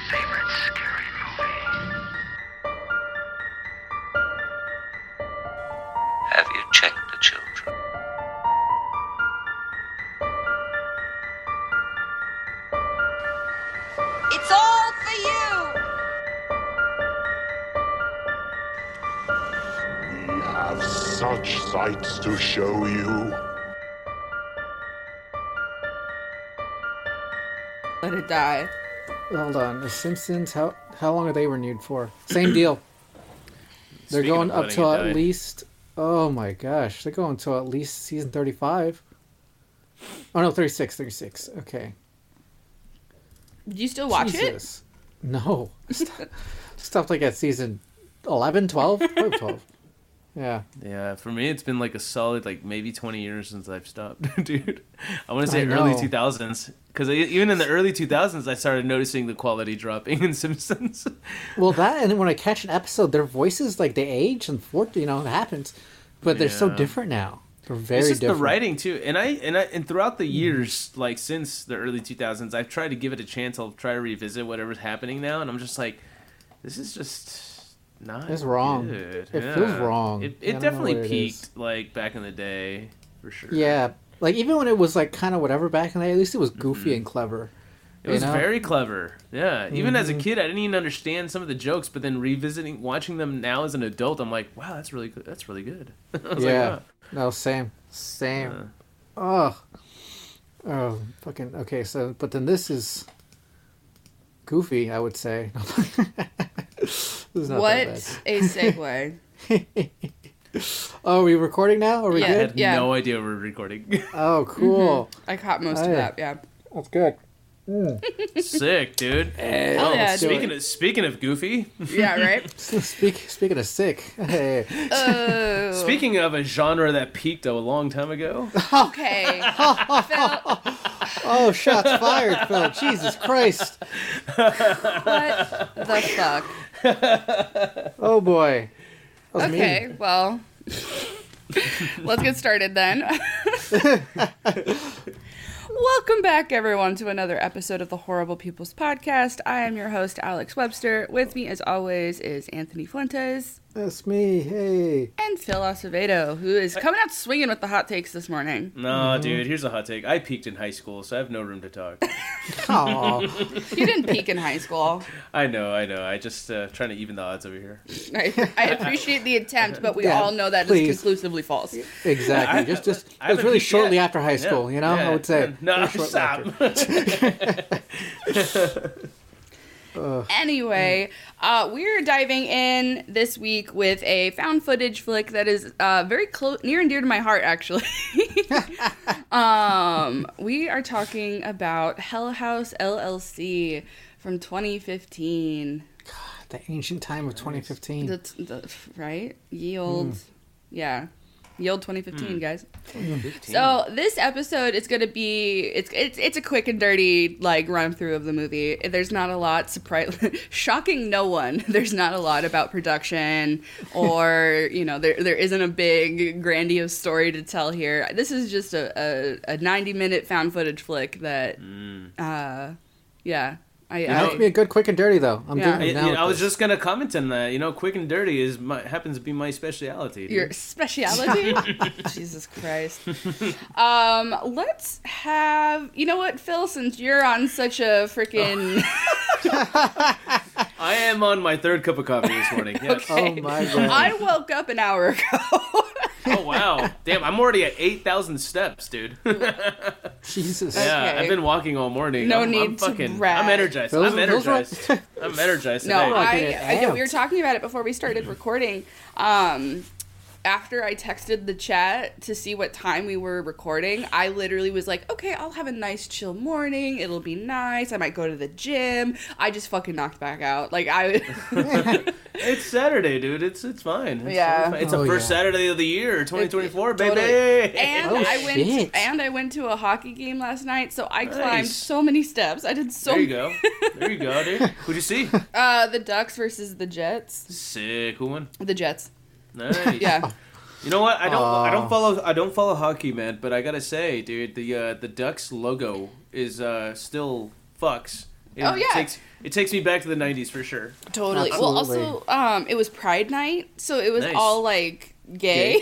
favorite scary movie? Have you checked the children? It's all for you! We have such sights to show you. Let it die. Hold on. The Simpsons, how long are they renewed for? Same deal. They're Speaking going of up letting to it at die. least... Oh my gosh. They're going to at least season 35. Oh no, 36. Okay. Did you still watch it? Jesus. No. Stopped like at season 11, 12? Probably 12. Yeah. Yeah, for me, it's been like a solid, like maybe 20 years since I've stopped, dude. I want to I say early know. 2000s, because even in the early 2000s, I started noticing the quality dropping in Simpsons. Well, that, and then when I catch an episode, their voices, like, they age, and it happens. But they're so Yeah. different now. They're very It's just different. the writing too, and throughout the years, like since the early 2000s, I've tried to give it a chance. I'll try to revisit whatever's happening now, and I'm just like, this is just not. It's wrong. Good. It feels wrong. It I don't know definitely what it peaked is. like back in the day, for sure. Yeah. Like, even when it was, like, kind of whatever back in the day, at least it was goofy and clever. It was you know? very clever. Yeah. Even as a kid, I didn't even understand some of the jokes, but then watching them now as an adult, I'm like, wow, that's really good. That's really good. I was Yeah. like, wow. No, same. Oh, fucking, okay, so, but then this is goofy, I would say. This is not What that a segue. bad. Oh, are we recording now? Are we Yeah. I good? had Yeah. no idea we were recording. Oh, cool. I caught most of Hey. that, yeah. That's good. Sick, dude. Hell yeah, dude. Speaking of goofy, Yeah, right? Speaking of sick, hey. Oh. speaking of a genre that peaked a long time ago, Okay. Phil, Oh, shots fired, Phil. Jesus Christ. what the fuck? Oh, boy. That was Okay, well, let's get started then. Welcome back, everyone, to another episode of the Horrible People's Podcast. I am your host, Alex Webster. With me, as always, is Anthony Fuentes That's me. Hey. and Phil Acevedo, who is coming out swinging with the hot takes this morning. no, dude. Here's a hot take. I peaked in high school, so I have no room to talk. Oh, You didn't peak in high school. I know. I just trying to even the odds over here. I appreciate the attempt, but we Yeah, all know that please. is conclusively false. exactly. I Just it was haven't really peaked shortly yet. after high school, Yeah, I would say. No, Very shortly stop. after. Anyway, we're diving in this week with a found footage flick that is very near and dear to my heart, actually. We are talking about Hell House LLC from 2015. The ancient time of 2015. Right? Ye old, yeah. Ye old 2015, guys. So this episode is going to be it's a quick and dirty like run through of the movie. There's not a lot shocking no one. There's not a lot about production or there isn't a big grandiose story to tell here. This is just a 90-minute found footage flick that yeah. It has to be a good quick and dirty, though. I'm Yeah. doing it now. I was just gonna comment on that. Quick and dirty happens to be my speciality. Dude. Your speciality? Jesus Christ. Let's have... You know what, Phil? Since you're on such a freaking... I am on my third cup of coffee this morning. Yes. Oh my god. I woke up an hour ago. Oh wow. Damn, I'm already at 8,000 steps, dude. Jesus. Yeah, Okay. I've been walking all morning. No I'm need to fucking, brag. I'm energized. Those- I'm those were- energized. I'm energized No, today. like it I know we were amped. talking about it before we started recording. After I texted the chat to see what time we were recording, I literally was like, okay, I'll have a nice chill morning. It'll be nice. I might go to the gym. I just fucking knocked back out. Like It's Saturday, dude. It's fine. It's Yeah. totally fine. It's the Oh, first yeah. Saturday of the year, 2024, baby. Totally. And Oh, I shit. went to a hockey game last night, so I Nice. climbed so many steps. I did so There you go. There you go, dude. Who'd you see? The Ducks versus the Jets. Sick. Who won? The Jets. Nice. Yeah. You know what? I don't follow hockey, man. But I gotta say, dude, the Ducks logo is still fucks Oh, yeah. It takes me back to the 90s for sure. Totally. Absolutely. Well, also, it was Pride Night, so it was Nice. all like gay.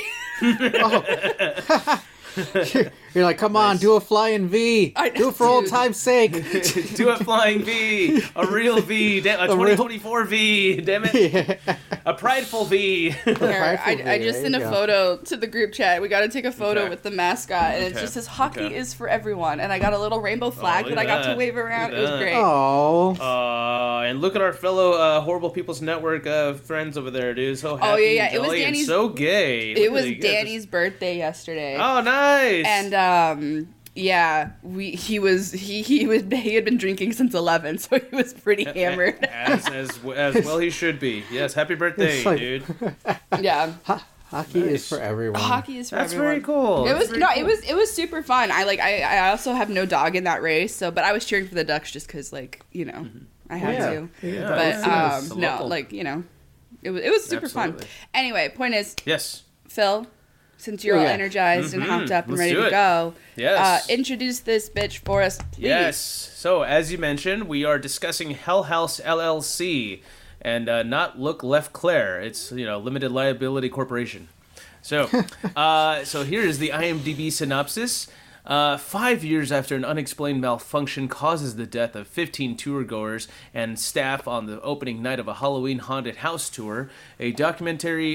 You're like, come on, do a flying V. I- Do it for old dude. time's sake. Do a flying V, a real V, a 2024 V, damn it. A prideful V. Here, Prideful I V, just there sent you a go. photo to the group chat. We got to take a photo Okay. with the mascot, and it Okay. just says "Hockey Okay. is for everyone." And I got a little rainbow flag look that I at got to that. wave around. Look It at was that. great. Oh. And look at our fellow Horrible People's Network friends over there, dude. So happy yeah, and it was jolly and Danny's- so gay. It Look was at you guys Danny's birthday yesterday. just- Oh, nice. And yeah, he had been drinking since 11, so he was pretty hammered. as well he should be. Yes, happy birthday, It's like- dude. Yeah, Hockey Nice. is for everyone. hockey is for That's everyone. very cool. It That's was very no, cool. it was super fun. I also have no dog in that race, so but I was cheering for the Ducks just because I had Yeah. to. Yeah, But that's no, local. it was super Absolutely. fun. Anyway, point is, Yes. Phil, since you're all Yeah. energized and hopped up and Let's ready do to it. go, Yes. introduce this bitch for us, please. Yes. So, as you mentioned, we are discussing Hell House LLC, and not Look Left Claire. It's limited liability corporation. So, so here is the IMDb synopsis. 5 years after an unexplained malfunction causes the death of 15 tour-goers and staff on the opening night of a Halloween haunted house tour, a documentary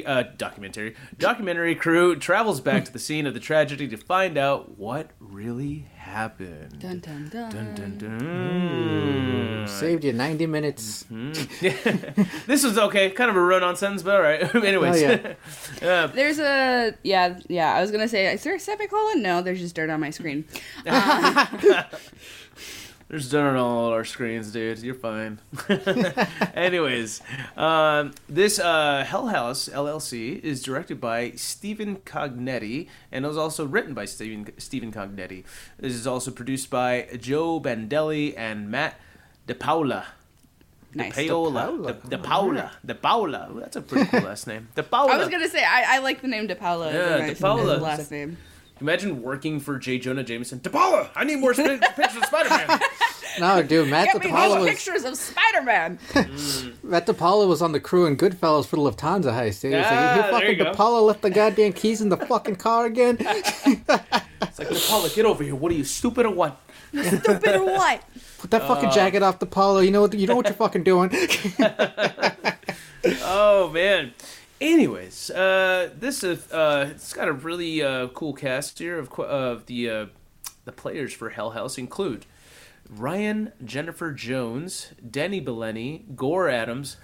crew travels back to the scene of the tragedy to find out what really happened. Dun dun dun. Dun, dun, dun. Saved you 90 minutes. This was okay, kind of a run-on sentence, but all right. Anyways, Oh, There's a yeah. I was gonna say, is there a semicolon? No, there's just dirt on my screen. there's dirt on all our screens, dude. You're fine. Anyways, this Hell House LLC is directed by Stephen Cognetti, and it was also written by Stephen Cognetti. This is also produced by Joe Bandelli and Matt DePaula. Nice. DePaula. Ooh, that's a pretty cool last name. DePaula. I was gonna say I like the name DePaula. Yeah, as a nice DePaula. last name. Imagine working for J. Jonah Jameson. DePaula, I need more pictures of Spider-Man. No, dude, Matt Get me DePaula those was pictures of Spider-Man. on the crew in Goodfellas for the Lufthansa heist, dude. It's like, Ah, you there fucking you go. DePaula left the goddamn keys in the fucking car again. It's like, DePaula, get over here. What are you, stupid or what? Stupid or what? Put that fucking jacket off, DePaula. You know what you're fucking doing. Oh, man. Anyways, this is it's got a really cool cast here of the players for Hell House include Ryan Jennifer Jones, Denny Bellini, Gore Adams,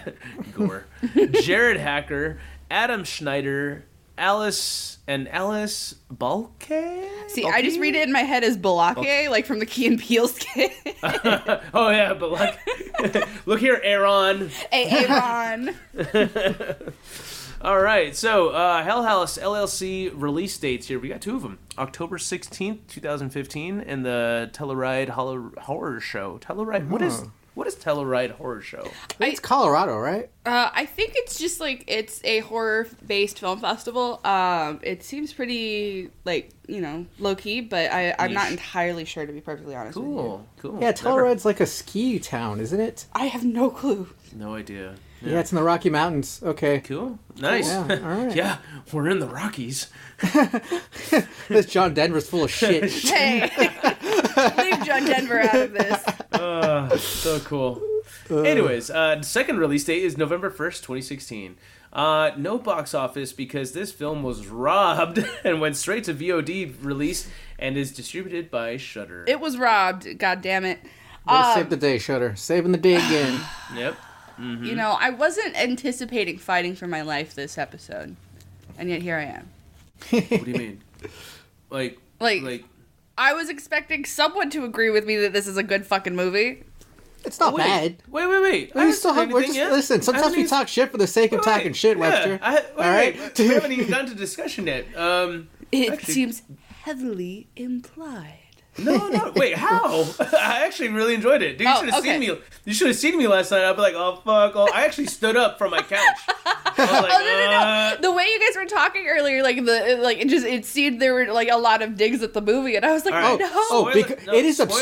Jared Hacker, Adam Schneider, Alice Balke? See, I just read it in my head as Balake, like from the Key and Peele skit. Oh yeah, but like, look here, Aaron. Hey, Aaron. All right, so Hell House LLC release dates here. We got two of them. October 16th, 2015, and the Telluride Horror Show. Telluride, what is Telluride Horror Show? It's Colorado, right? I think it's just like it's a horror-based film festival. It seems pretty low key, but I'm not Niche. entirely sure, to be perfectly honest with you. Cool. Yeah, Never- Telluride's like a ski town, isn't it? I have no clue. No idea. Yeah, it's in the Rocky Mountains. Okay. Cool. Nice. Yeah, all right. Yeah, we're in the Rockies. This John Denver's full of shit. Hey, leave John Denver out of this. So cool. Anyways, second release date is November 1st, 2016. No box office because this film was robbed and went straight to VOD release and is distributed by Shudder. It was robbed. God damn it. Way to save the day, Shutter. Saving the day again. Yep. You know, I wasn't anticipating fighting for my life this episode, and yet here I am. What do you mean? Like, I was expecting someone to agree with me that this is a good fucking movie. It's not bad. Wait. We still have. We're just, listen. Sometimes we talk shit for the sake of talking shit, Webster. All right? We haven't even gotten to discussion yet. It Actually- seems heavily implied. No. Wait, how? I actually really enjoyed it. Dude, you Oh, should have okay. seen me. You should have seen me last night. I'd be like, oh fuck. Oh, I actually stood up from my couch. I was like, No. The way you guys were talking earlier, it seemed there were like a lot of digs at the movie, and I was like, All right. no. Oh, Spoiler- because no, it is spoiler- absurd.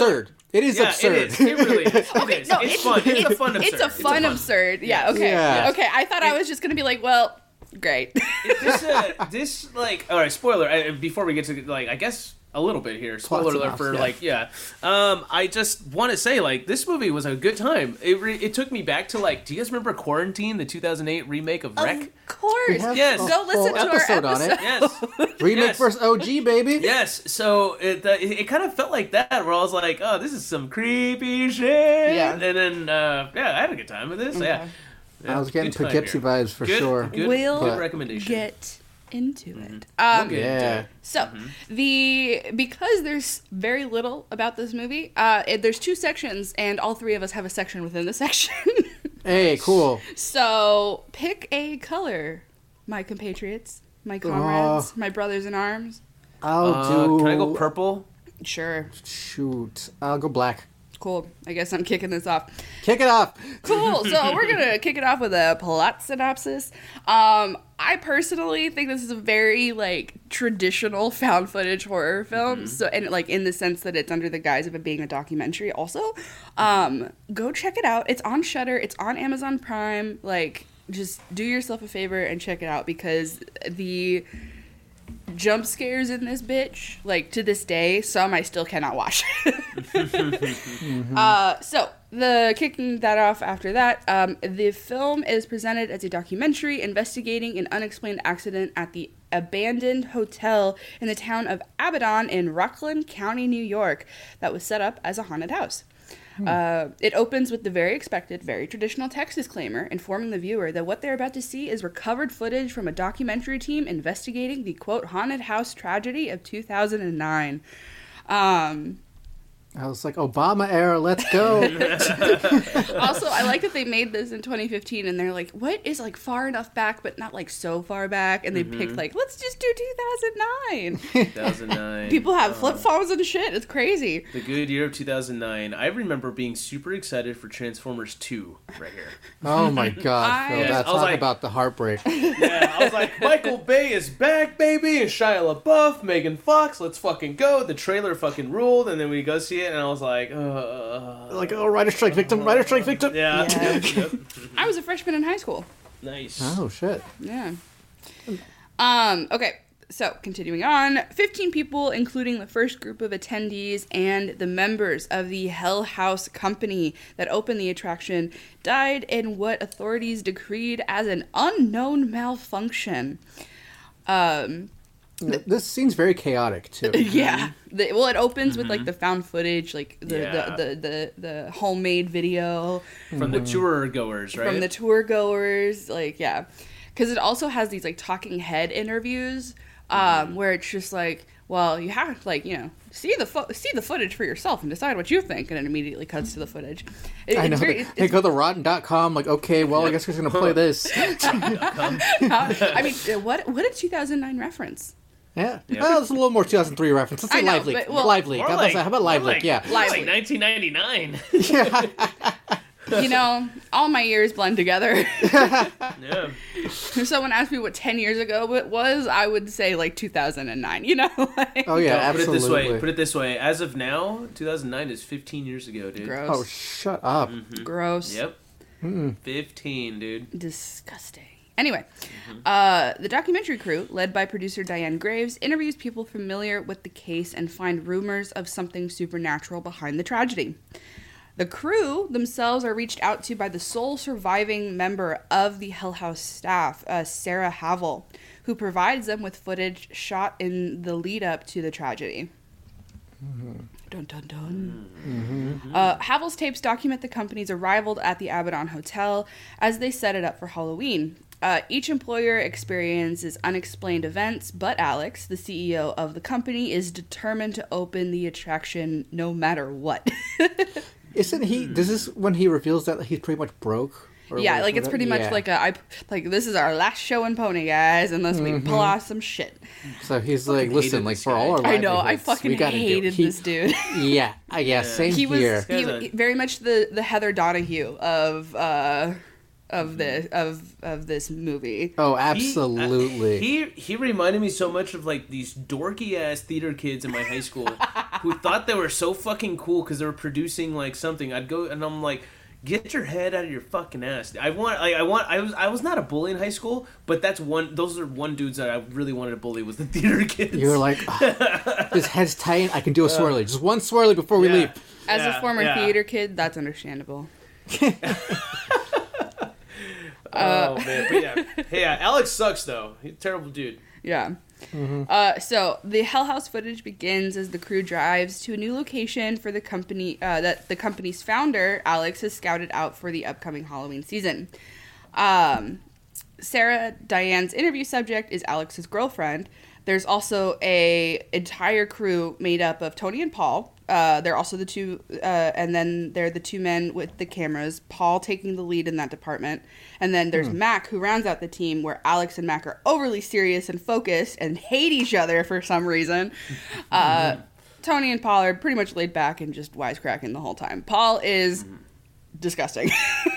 It is absurd. It is. It really is. It is. No, it's fun. It's a fun absurd. It's a fun absurd. Yeah. Okay. Yeah. Okay. I thought I was just gonna be like, well, great. This like, all right, spoiler, before we get to, like, I guess a little bit here, spoiler alert for, like, I just want to say, like, this movie was a good time. It took me back to, like, do you guys remember Quarantine, the 2008 remake of Wreck? Of course. Yes. Go listen to our episode on it. Yes. Remake Yes. versus OG, baby. Yes, so it kind of felt like that, where I was like, oh, this is some creepy shit. Yeah. And then, I had a good time with this. Yeah. I was getting Good time Poughkeepsie here. vibes for sure. Good, We'll good recommendation. get into it. We'll get into Yeah. it. So because there's very little about this movie, there's two sections, and all three of us have a section within the section. Hey, cool. So pick a color, my compatriots, my comrades, my brothers in arms. I'll do. Can I go purple? Sure, Shoot. I'll go black. cool. I guess I'm kicking this off. Kick it off. Cool. So we're gonna kick it off with a plot synopsis. I personally think this is a very like traditional found footage horror film. So, and like in the sense that it's under the guise of it being a documentary. Also, go check it out. It's on Shudder. It's on Amazon Prime. Like, just do yourself a favor and check it out because the jump scares in this bitch, like to this day, some I still cannot watch. So the kicking that off after that, the film is presented as a documentary investigating an unexplained accident at the abandoned hotel in the town of Abaddon in Rockland County, New York, that was set up as a haunted house. It opens with the very expected, very traditional text disclaimer informing the viewer that what they're about to see is recovered footage from a documentary team investigating the, quote, haunted house tragedy of 2009. I was like, Obama era, let's go. Also, I like that they made this in 2015 and they're like, what is like far enough back but not like so far back? And they picked like, let's just do 2009. 2009. People have flip phones and shit. It's crazy. The good year of 2009. I remember being super excited for Transformers 2 right here. Oh my God, Phil. Yes, That's I was talk like- about the heartbreak. Yeah, I was like, Michael Bay is back, baby, and Shia LaBeouf, Megan Fox, let's fucking go. The trailer fucking ruled, and then we go see it, and I was like, Like, oh, writer strike victim, writer strike victim. yeah. Yeah. Yep. I was a freshman in high school. Nice. Oh, shit. Yeah. Okay. So, continuing on, 15 people, including the first group of attendees and the members of the Hell House Company that opened the attraction, died in what authorities decreed as an unknown malfunction. This seems very chaotic, too. Yeah. Well, it opens with like the found footage, like the homemade video From the tour goers, right? from the tour goers, like yeah, because it also has these like talking head interviews, where it's just like, well, you have to like see the footage for yourself and decide what you think, and it immediately cuts to the footage. I know. Hey, go to Rotten.com, like, okay, well, I guess we're going to play this. I mean, what did 2009 reference? Yeah. Well, it's a little more 2003 reference. Let's say I know, Live Leak. but, well, Live Leak. More How like- about Live more Leak? Yeah. Like Live Leak. 1999. All my years blend together. Yeah. If someone asked me what 10 years ago it was, I would say like 2009. Like, Oh, yeah, No, absolutely. Put it this way. As of now, 2009 is 15 years ago, dude. gross. Oh, shut up. Gross. Yep. 15, dude. Disgusting. Anyway, the documentary crew, led by producer Diane Graves, interviews people familiar with the case and find rumors of something supernatural behind the tragedy. The crew themselves are reached out to by the sole surviving member of the Hell House staff, Sarah Havel, who provides them with footage shot in the lead up to the tragedy. Dun, dun, dun. Havel's tapes document the company's arrival at the Abaddon Hotel as they set it up for Halloween. Each employer experiences unexplained events, but Alex, the CEO of the company, is determined to open the attraction no matter what. Isn't he... This is when he reveals that he's pretty much broke? Or Yeah, like it's pretty much yeah. like this is our last show in Pony, guys, unless we pull off some shit. So he's like, hated listen, like this for guy. all our I know, I livelihoods, fucking we gotta do it." hated this dude. Yeah, same He was here. he very much the Heather Donahue of this movie. Oh, absolutely. He reminded me so much of like these dorky ass theater kids in my high school who thought they were so fucking cool because they were producing like something. I'd go and I'm like, get your head out of your fucking ass. I was not a bully in high school, but those are one dudes that I really wanted to bully was the theater kids. You were like, oh, his head's tight. I can do a swirly. Just one swirly before we leave. As a former theater kid, that's understandable. Oh man, but yeah, Alex sucks though. He's a terrible dude. Yeah. So the Hell House footage begins as the crew drives to a new location for the company that the company's founder, Alex, has scouted out for the upcoming Halloween season. Sarah, Diane's interview subject, is Alex's girlfriend. There's also a entire crew made up of Tony and Paul. They're also the two, and then they're the two men with the cameras, Paul taking the lead in that department. And then there's Mac, who rounds out the team, where Alex and Mac are overly serious and focused and hate each other for some reason. Tony and Paul are pretty much laid back and just wisecracking the whole time. Paul is disgusting.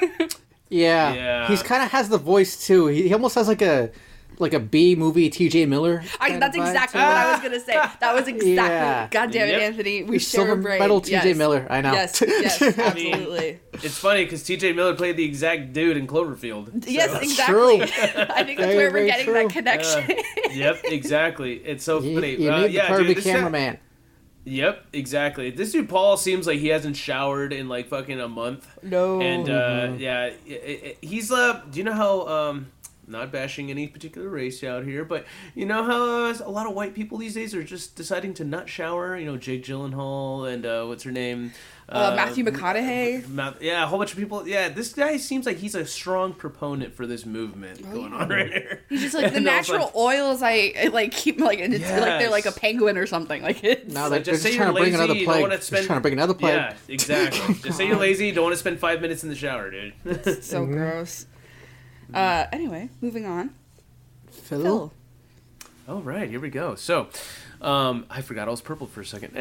Yeah. He's kind of has the voice, too. He almost has like a B movie TJ Miller. That's exactly what I was going to say. That was exactly. Yeah. God damn it, Anthony. We share Silver a brain. medal TJ Miller. I know. Yes, absolutely. It's funny because TJ Miller played the exact dude in Cloverfield. So. Yes, exactly. True. I think that's where we're getting that connection. Yep, exactly. It's so funny. You need the Kirby cameraman. Yep, exactly. This dude Paul seems like he hasn't showered in like fucking a month. No. And he's do you know how not bashing any particular race out here, but you know how a lot of white people these days are just deciding to not shower? You know, Jake Gyllenhaal and what's her name? Matthew McConaughey. A whole bunch of people. Yeah, this guy seems like he's a strong proponent for this movement going on right here. He's just like the natural oils I like keep like, and it's like they're like a penguin or something. Like it's no, they're just trying to bring another plague. Just trying to bring another plague. Yeah, exactly. Just say you're lazy. You don't want to spend 5 minutes in the shower, dude. It's so gross. Anyway, moving on. Phil. All right, here we go. So, I forgot I was purple for a second.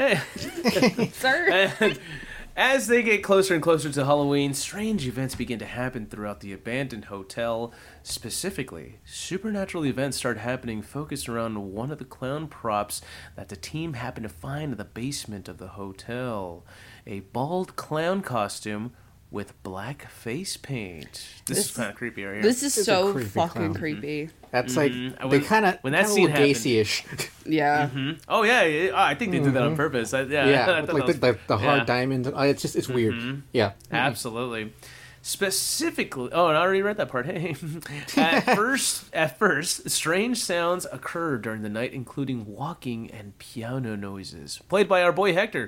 Sir. And as they get closer and closer to Halloween, strange events begin to happen throughout the abandoned hotel. Specifically, supernatural events start happening focused around one of the clown props that the team happened to find in the basement of the hotel. A bald clown costume with black face paint. This is kind of creepy right here. This is so creepy fucking clown. creepy. That's like they kind of when that scene happened, Gacy-ish. Yeah. Oh yeah, I think they did that on purpose. I thought like the hard diamond. It's weird. Yeah, absolutely. Specifically, and I already read that part. Hey, at first, strange sounds occur during the night, including walking and piano noises, played by our boy Hector.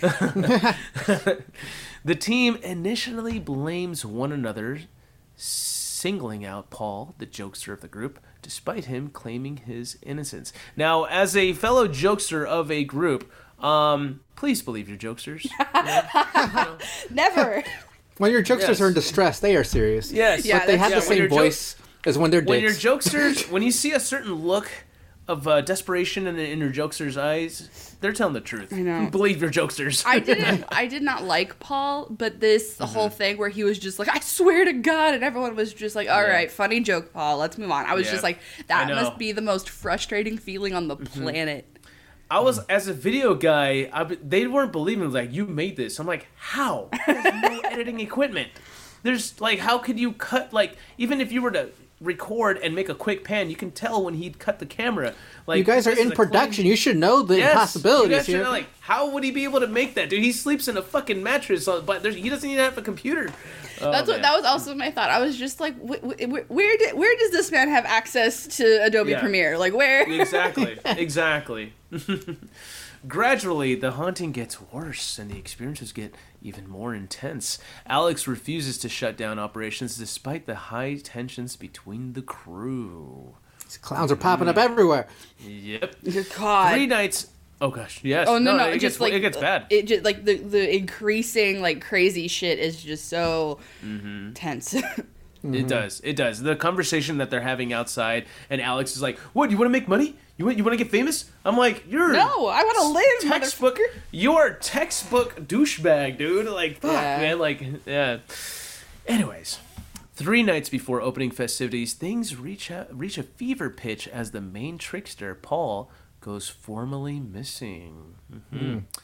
The team initially blames one another, singling out Paul, the jokester of the group, despite him claiming his innocence. Now, as a fellow jokester of a group, please believe your jokesters. Never. When your jokesters are in distress, they are serious. Yes. But they have the same voice as when they're dicks. When your jokesters, when you see a certain look of desperation in your jokesters' eyes, they're telling the truth. I know. Believe your jokesters. I did not like Paul, but this whole thing where he was just like, I swear to God, and everyone was just like, all right, funny joke, Paul, let's move on. I was just like, that must be the most frustrating feeling on the planet. I was, as a video guy, they weren't believing, like, you made this. I'm like, how? There's no editing equipment. There's, like, how could you cut, like, even if you were to record and make a quick pan, you can tell when he'd cut the camera. Like, you guys are in production. You should know the possibilities here. Know, like, how would he be able to make that, dude? He sleeps in a fucking mattress, but he doesn't even have a computer. That was also my thought. I was just like, where does this man have access to Adobe Premiere? Like, where? Exactly. Gradually, the haunting gets worse, and the experiences get even more intense. Alex refuses to shut down operations despite the high tensions between the crew. These clowns are popping up everywhere. Yep. God. 3 nights. Oh gosh, yes. Oh no! It gets bad. It just like the increasing like crazy shit is just so tense. It does. The conversation that they're having outside, and Alex is like, "What? You want to make money? You want to get famous?" I'm like, "You're no, I want to live, textbook. You're textbook douchebag, dude. Like, fuck, man. Like, yeah." Anyways, 3 nights before opening festivities, things reach a fever pitch as the main trickster, Paul, goes formally missing.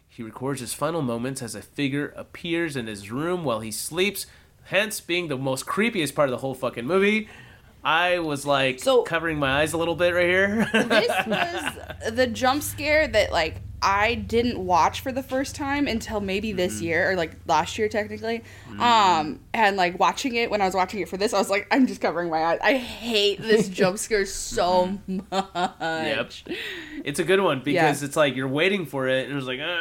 He records his final moments as a figure appears in his room while he sleeps, hence being the most creepiest part of the whole fucking movie. I was like covering my eyes a little bit right here. This was the jump scare that like I didn't watch for the first time until maybe this year or like last year technically. And like watching it when I was watching it for this, I was like, I'm just covering my eyes. I hate this jump scare so much. Yep. It's a good one because it's like you're waiting for it and it's like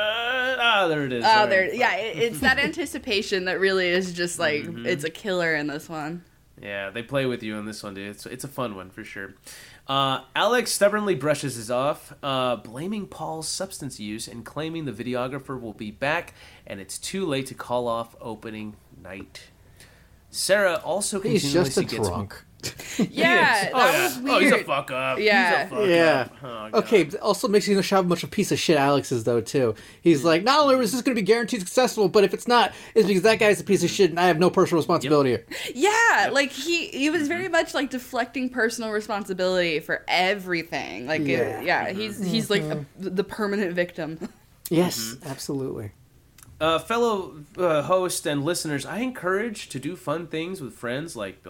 there it is. It's that anticipation that really is just like it's a killer in this one. Yeah, they play with you in this one, dude. It's a fun one for sure. Alex stubbornly brushes this off, blaming Paul's substance use and claiming the videographer will be back and it's too late to call off opening night. Sarah also He's just a gets drunk. Yeah, that was weird. Oh, he's a fuck up. Yeah. He's a fuck up. Oh, God. Okay, but also makes you know how much of a piece of shit Alex is, though, too. He's like, not only is this going to be guaranteed successful, but if it's not, it's because that guy's a piece of shit and I have no personal responsibility here. Yeah, like he was very much like deflecting personal responsibility for everything. Like, he's like the permanent victim. Yes, absolutely. Fellow hosts and listeners, I encourage to do fun things with friends like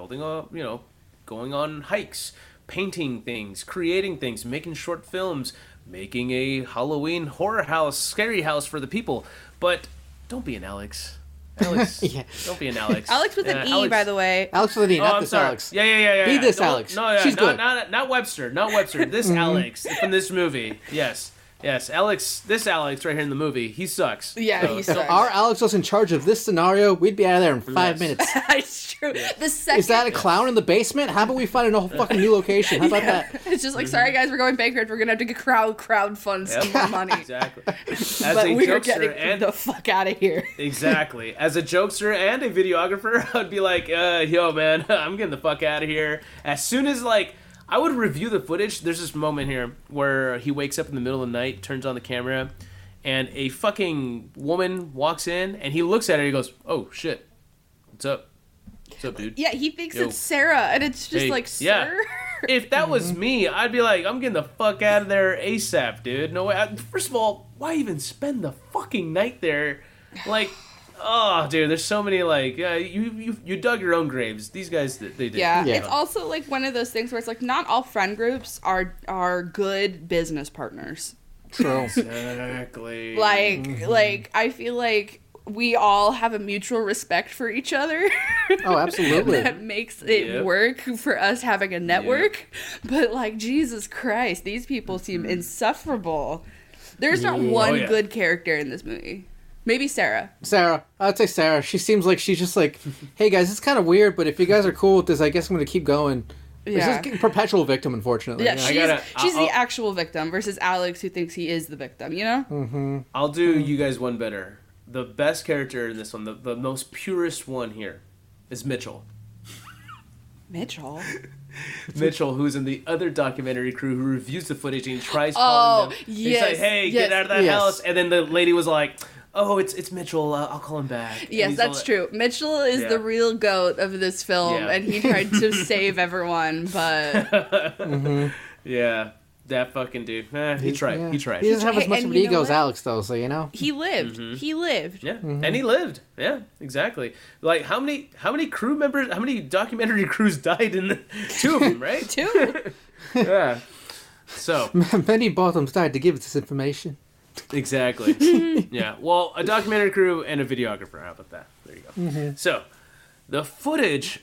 going on hikes, painting things, creating things, making short films, making a Halloween horror house, scary house for the people. But don't be an Alex. Alex, don't be an Alex. Alex with an E, by the way. Alex with an E, not I'm this sorry. Alex. Yeah. Be this No, Alex. No, She's good. Not Webster. Not Webster. This Alex from this movie. Yes, Alex, this Alex right here in the movie, he sucks. Yeah, he sucks. If our Alex was in charge of this scenario, we'd be out of there in 5 minutes. It's true. The second Is that a clown in the basement? How about we find a whole fucking new location? How about that? It's just like, sorry guys, we're going bankrupt. We're gonna have to crowdfund some more money. Exactly. As But a we're jokester getting the fuck out of here. Exactly. As a jokester and a videographer, I'd be like, yo, man, I'm getting the fuck out of here. As soon as, like, I would review the footage. There's this moment here where he wakes up in the middle of the night, turns on the camera, and a fucking woman walks in, and he looks at her and he goes, oh, shit. What's up? What's up, dude? Yeah, he thinks Yo. it's Sarah, and it's just Hey, like, sir? yeah. If that was me, I'd be like, I'm getting the fuck out of there ASAP, dude. No way. First of all, why even spend the fucking night there? Like, oh, dude, there's so many, like, you dug your own graves. These guys, they did. Yeah, it's also like one of those things where it's like not all friend groups are good business partners. True. Exactly. Like I feel like we all have a mutual respect for each other. Oh, absolutely. That makes it work for us having a network. But like, Jesus Christ, these people seem insufferable. There's not one good character in this movie. Maybe Sarah. I'd say Sarah. She seems like she's just like, hey guys, it's kind of weird, but if you guys are cool with this, I guess I'm going to keep going. Yeah. It's just a perpetual victim, unfortunately. Yeah, You know? she's the actual victim versus Alex, who thinks he is the victim, you know? Mm-hmm. I'll do you guys one better. The best character in this one, the most purest one here, is Mitchell. Mitchell, who's in the other documentary crew who reviews the footage and tries calling them. He's like, hey, get out of that house. And then the lady was like, oh, it's Mitchell. I'll call him back. Yes, that's true. Mitchell is the real goat of this film, and he tried to save everyone, but... Yeah, that fucking dude. He tried. Yeah. He tried. He doesn't have as much and of an you know ego as what? Alex, though, so you know. He lived. He lived. Yeah, and he lived. Yeah, exactly. Like, how many crew members, how many documentary crews died in the... Two of them, right? Two. Yeah. So... Many bottoms died to give us this information. Exactly. Yeah. Well, a documentary crew and a videographer. How about that? There you go. So, the footage.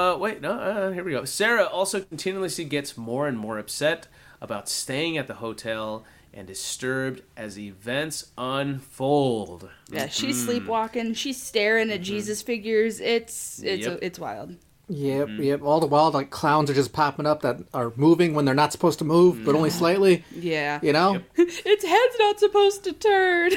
Here we go. Sarah also continuously gets more and more upset about staying at the hotel and disturbed as events unfold. Yeah, she's sleepwalking. She's staring at Jesus figures. It's wild. Yep. All the while, like, clowns are just popping up that are moving when they're not supposed to move, but only slightly. Yeah. You know? Its head's not supposed to turn.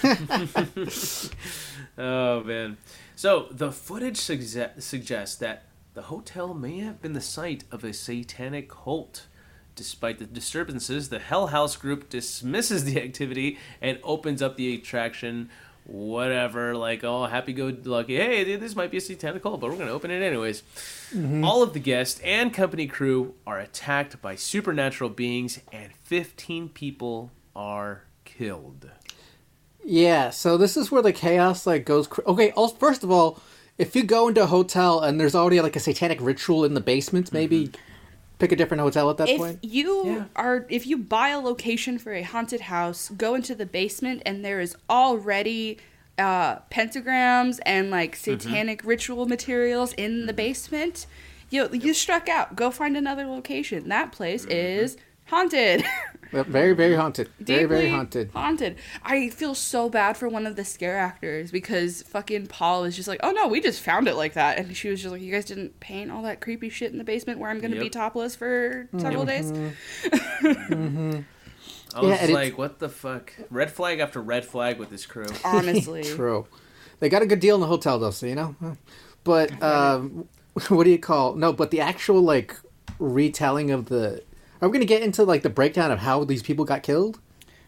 Oh, man. So, the footage suggests that the hotel may have been the site of a satanic cult. Despite the disturbances, the Hell House group dismisses the activity and opens up the attraction. Whatever, like, oh, happy-go-lucky, hey, this might be a satanic cult, but we're going to open it anyways. All of the guests and company crew are attacked by supernatural beings, and 15 people are killed. Yeah, so this is where the chaos like goes. Okay, first of all, if you go into a hotel and there's already like a satanic ritual in the basement, maybe pick a different hotel at that point. If you buy a location for a haunted house, go into the basement and there is already pentagrams and like satanic ritual materials in the basement. You struck out. Go find another location. That place is haunted. Very, very haunted. Very, very Deeply haunted. Haunted. I feel so bad for one of the scare actors because fucking Paul is just like, oh no, we just found it like that. And she was just like, you guys didn't paint all that creepy shit in the basement where I'm going to be topless for several days? I was like, what the fuck? Red flag after red flag with this crew. Honestly. True. They got a good deal in the hotel, though, so you know. But, what do you call... No, but the actual, like, retelling of the... Are we going to get into, like, the breakdown of how these people got killed?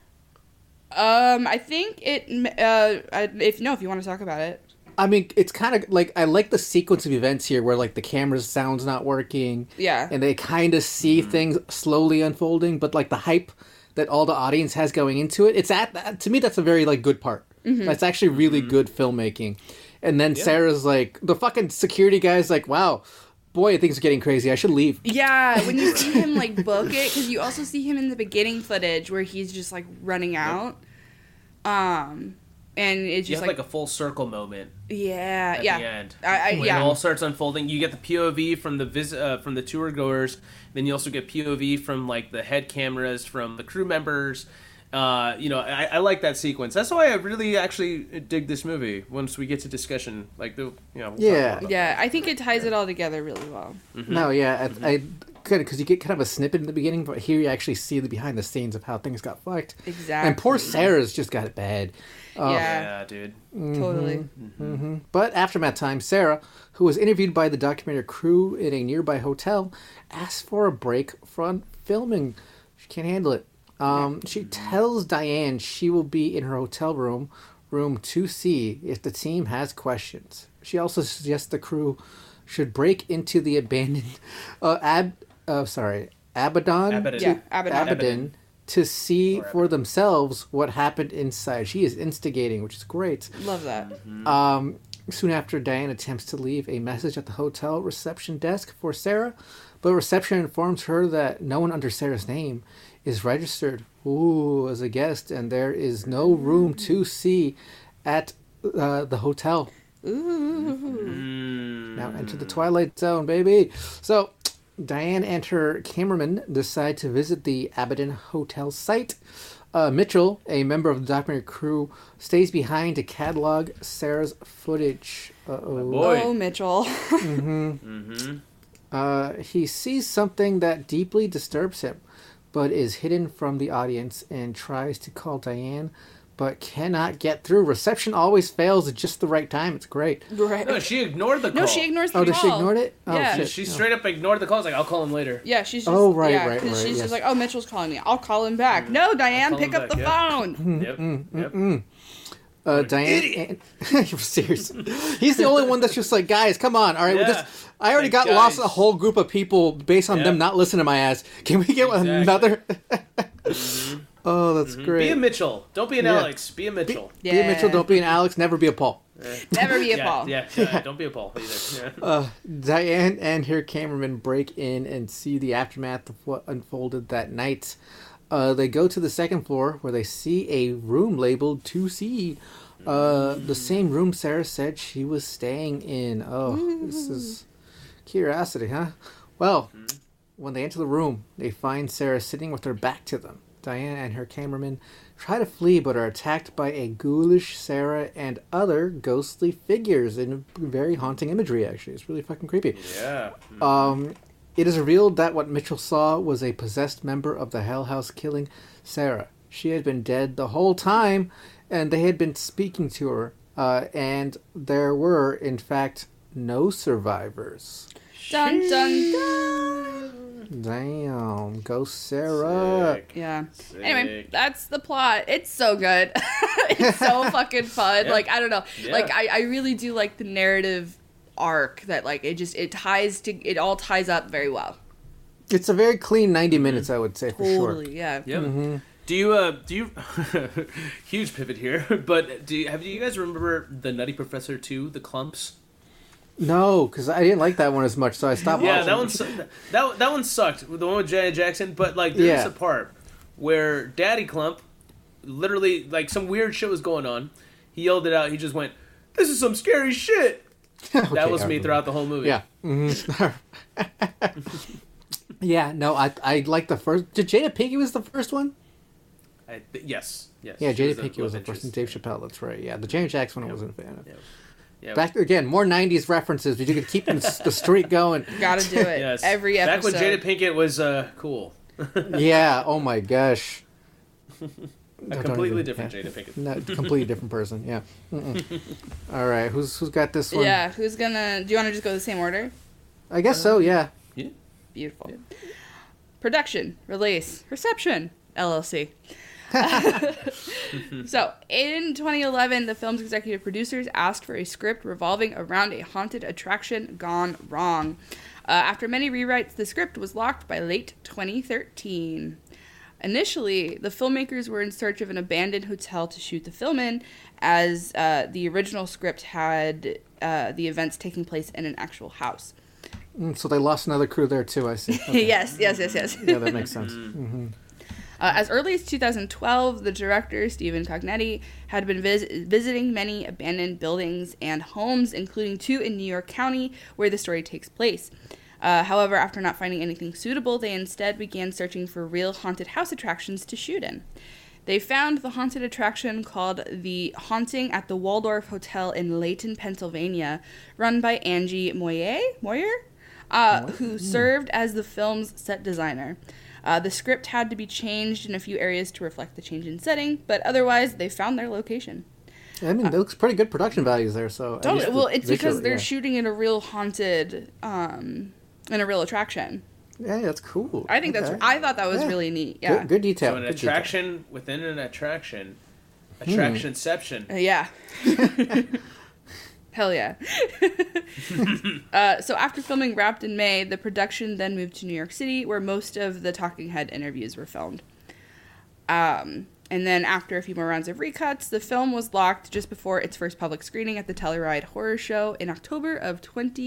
I think if you want to talk about it. I mean, it's kind of, like, I like the sequence of events here where, like, the camera's sound's not working. Yeah. And they kind of see things slowly unfolding, but, like, the hype that all the audience has going into it, to me, that's a very, like, good part. That's actually really good filmmaking. And then Sarah's like, the fucking security guy's like, wow, boy, things are getting crazy. I should leave. Yeah, when you see him, like, book it, because you also see him in the beginning footage where he's just, like, running out. And it's just, like a full circle moment. Yeah, at the end. When it all starts unfolding, you get the POV from the tour goers. Then you also get POV from like the head cameras from the crew members. I like that sequence. That's why I really actually dig this movie. Once we get to discussion, like we'll I think it ties it all together really well. No, yeah, I good because you get kind of a snippet in the beginning, but here you actually see the behind the scenes of how things got fucked. Exactly. And poor Sarah's just got it bad. Yeah, dude. Totally. But aftermath time, Sarah, who was interviewed by the documentary crew in a nearby hotel, asked for a break from filming. She can't handle it. She tells Diane she will be in her hotel room 2C, if the team has questions. She also suggests the crew should break into the abandoned Abaddon. Yeah, Abaddon to see for themselves what happened inside. She is instigating, which is great. Love that. Soon after, Diane attempts to leave a message at the hotel reception desk for Sarah, but reception informs her that no one under Sarah's name is registered as a guest, and there is no room 2C at the hotel. Now enter the Twilight Zone, baby. So, Diane and her cameraman decide to visit the Abaddon Hotel site. Mitchell, a member of the documentary crew, stays behind to catalog Sarah's footage. Oh, Mitchell. He sees something that deeply disturbs him, but is hidden from the audience and tries to call Diane, but cannot get through. Reception always fails at just the right time. It's great. Right. No, she ignored the call. No, she ignores the call. Oh, did she ignore it? Yeah. Shit. She straight up ignored the call. It's like, I'll call him later. Yeah, she's just... Oh, right, yeah, right, she's yes. just like, oh, Mitchell's calling me. I'll call him back. No, Diane, call pick him up back, the phone. Yep. Diane, you're serious. He's the only one that's just like, guys, come on, all right. Yeah. I already got lost a whole group of people based on them not listening to my ass. Can we get another? Oh, that's great. Be a Mitchell. Don't be an Alex. Be a Mitchell. Be a Mitchell. Don't be an Alex. Never be a Paul. Never be a Paul. Yeah, don't be a Paul either. Yeah. Diane and her cameraman break in and see the aftermath of what unfolded that night. They go to the second floor where they see a room labeled 2C. The same room Sarah said she was staying in. Oh, this is curiosity, huh? Well, when they enter the room, they find Sarah sitting with her back to them. Diane and her cameraman try to flee but are attacked by a ghoulish Sarah and other ghostly figures in very haunting imagery, actually. It's really fucking creepy. Yeah. It is revealed that what Mitchell saw was a possessed member of the Hell House killing Sarah. She had been dead the whole time, and they had been speaking to her, and there were, in fact, no survivors. Dun, dun, dun. Damn, go Sarah. Sick. Yeah. Sick. Anyway, that's the plot. It's so good. It's so fucking fun. Yeah. Like, I don't know. Yeah. Like, I really do like the narrative arc that, like, it all ties up very well. It's a very clean 90 minutes, I would say, for sure. Totally, yeah. Yep. Do you huge pivot here, but have you guys remember the Nutty Professor 2, The Clumps? No, because I didn't like that one as much, so I stopped Yeah, watching. that one sucked. The one with Janet Jackson, but like there's a part where Daddy Clump, literally like some weird shit was going on. He yelled it out. He just went, "This is some scary shit." Okay, That was I me remember. throughout the whole movie. Yeah. Yeah, no, I like the first. Did Jada Pinkett was the first one? Yes. Yeah, She Jada the Pinkett was the love first, and interest. Dave Chappelle, that's right. Yeah, the Janet Jackson one I wasn't a fan of. Yeah. Back again, more 90s references, but you could keep the streak going. Gotta do it. Yes. Every episode. Back when Jada Pinkett was cool. Yeah, oh my gosh. A completely different Jada Pinkett. No, completely different person, yeah. All right, who's got this one? Yeah, who's gonna... Do you want to just go the same order? I guess so, yeah. Yeah. Beautiful. Production, release, reception, LLC. So, in 2011, the film's executive producers asked for a script revolving around a haunted attraction gone wrong. After many rewrites, the script was locked by late 2013. Initially, the filmmakers were in search of an abandoned hotel to shoot the film in, as the original script had the events taking place in an actual house. So they lost another crew there too, I see. Okay. Yes. Yeah, that makes sense. Mm-hmm. As early as 2012, the director, Stephen Cognetti, had been visiting many abandoned buildings and homes, including 2 in New York County, where the story takes place. However, after not finding anything suitable, they instead began searching for real haunted house attractions to shoot in. They found the haunted attraction called The Haunting at the Waldorf Hotel in Layton, Pennsylvania, run by Angie Moyer, who served as the film's set designer. The script had to be changed in a few areas to reflect the change in setting, but otherwise they found their location. I mean, it looks pretty good production values there, so... at Totally. least Well, it's because visually, they're yeah. shooting in a real haunted, in a real attraction. Yeah, that's cool. I think Okay. I thought that was Yeah. really neat. Yeah. Good detail. So an good detail. attraction within an attraction. Attractionception. Yeah. Hell yeah. So after filming wrapped in May, the production then moved to New York City, where most of the talking head interviews were filmed. And then after a few more rounds of recuts, the film was locked just before its first public screening at the Telluride Horror Show in October of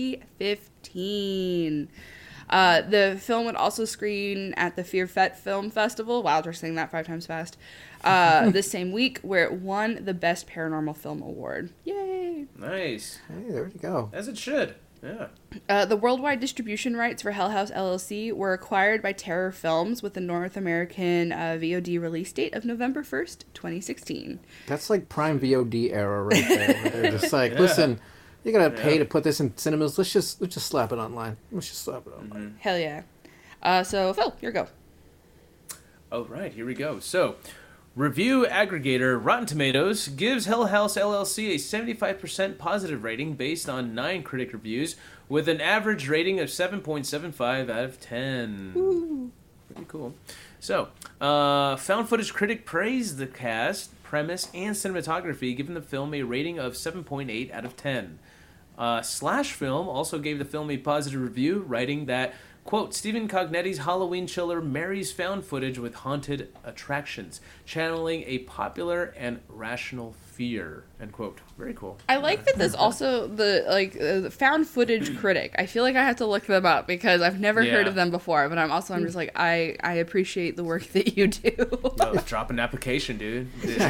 2015. The film would also screen at the Fear Fet Film Festival. Wow, we're saying that 5 times fast. The same week, where it won the Best Paranormal Film Award. Yay! Nice. Hey, there you go. As it should. Yeah. The worldwide distribution rights for Hell House LLC were acquired by Terror Films with a North American VOD release date of November 1st, 2016. That's like prime VOD era right there. Where they're just like, listen, you're gonna pay to put this in cinemas. Let's just slap it online. Let's just slap it online. Hell yeah. So, Phil, your go. Oh, right. Here we go. So, review aggregator Rotten Tomatoes gives Hell House LLC a 75% positive rating based on 9 critic reviews with an average rating of 7.75 out of 10. Pretty cool. So, found footage critic praised the cast, premise, and cinematography, giving the film a rating of 7.8 out of 10. Slash Film also gave the film a positive review, writing that, quote, Stephen Cognetti's Halloween chiller marries found footage with haunted attractions, channeling a popular and rational fear, end quote. Very cool. I like that there's also the found footage critic. I feel like I have to look them up because I've never heard of them before, but I'm just like, I appreciate the work that you do. Yo, drop an application, dude.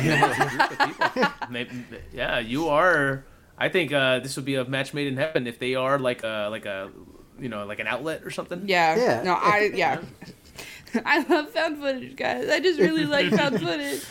Yeah, you are. I think this would be a match made in heaven if they are like an outlet or something. Yeah. No, I love found footage, guys. I just really like found footage.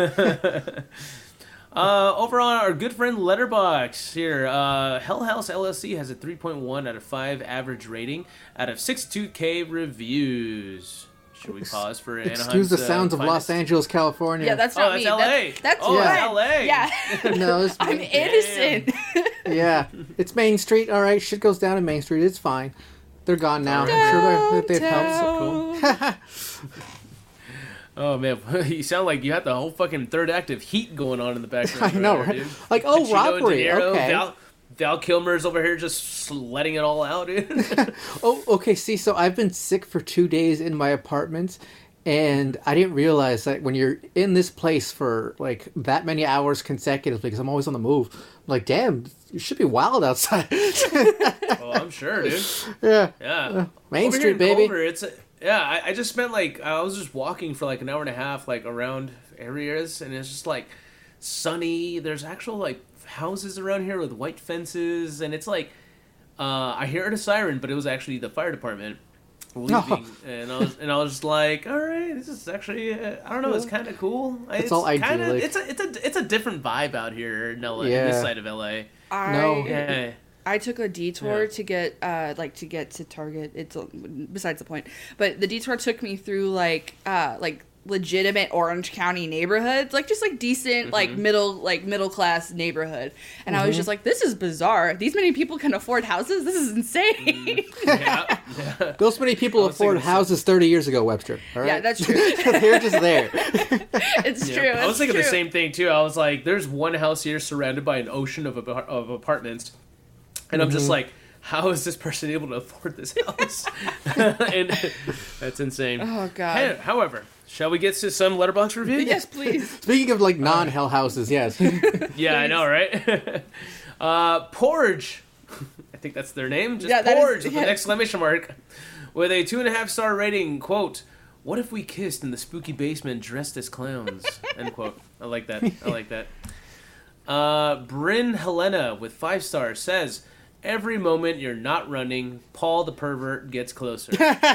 Over on our good friend Letterboxd here, Hell House LLC has a 3.1 out of 5 average rating out of 62K reviews. Should we pause for Anaheim's Excuse the sounds of finest? Los Angeles, California. Yeah, that's not that's me. LA. That's Oh, Glenn. that's LA. Yeah. No, it's I'm innocent. yeah, it's Main Street. All right, shit goes down in Main Street. It's fine. They're gone now. I'm sure they've helped. Cool. Oh man, you sound like you had the whole fucking third act of Heat going on in the background. I know, there, right? dude. Like, oh, Pacino, robbery. De Niro, Okay. Val Kilmer's over here just letting it all out, dude. Oh, okay. See, so I've been sick for 2 days in my apartment, And I didn't realize that when you're in this place for like that many hours consecutively, because I'm always on the move, I'm like, damn, you should be wild outside. Oh, I'm sure, dude. Yeah. Yeah. Main Over here Street, in baby. Culver, I just spent I was just walking for like an hour and a half, like around areas, and it's just like sunny. There's actual like houses around here with white fences, and it's like I heard a siren, but it was actually the fire department leaving, and I was just like, all right, this is actually I don't know, it's kind of cool. It's all idyllic. It's a different vibe out here in LA, Yeah. this side of LA. No. Yeah. I took a detour Yeah. to get to Target. It's besides the point. But the detour took me through like legitimate Orange County neighborhoods, like just like decent middle class neighborhood. And I was just like, this is bizarre. These many people can afford houses. This is insane. Yeah. Those many people I was afford thinking houses 30 years ago, Webster. All right? Yeah, that's true. They're just there. It's true. I was it's thinking the true. same thing too. I was like, there's one house here surrounded by an ocean of apartments, and I'm just like, how is this person able to afford this house? And that's insane. Oh god. However, shall we get to some letterbox reviews? Yes, please. Speaking of like non-hell houses, yes. Yeah, I know, right? Porge. I think that's their name. Just Yeah, that is- Porge with yeah. an exclamation mark. With a 2.5-star rating, quote, "What if we kissed in the spooky basement dressed as clowns?" End quote. I like that. I like that. Bryn Helena with 5 stars says, "Every moment you're not running, Paul the pervert gets closer."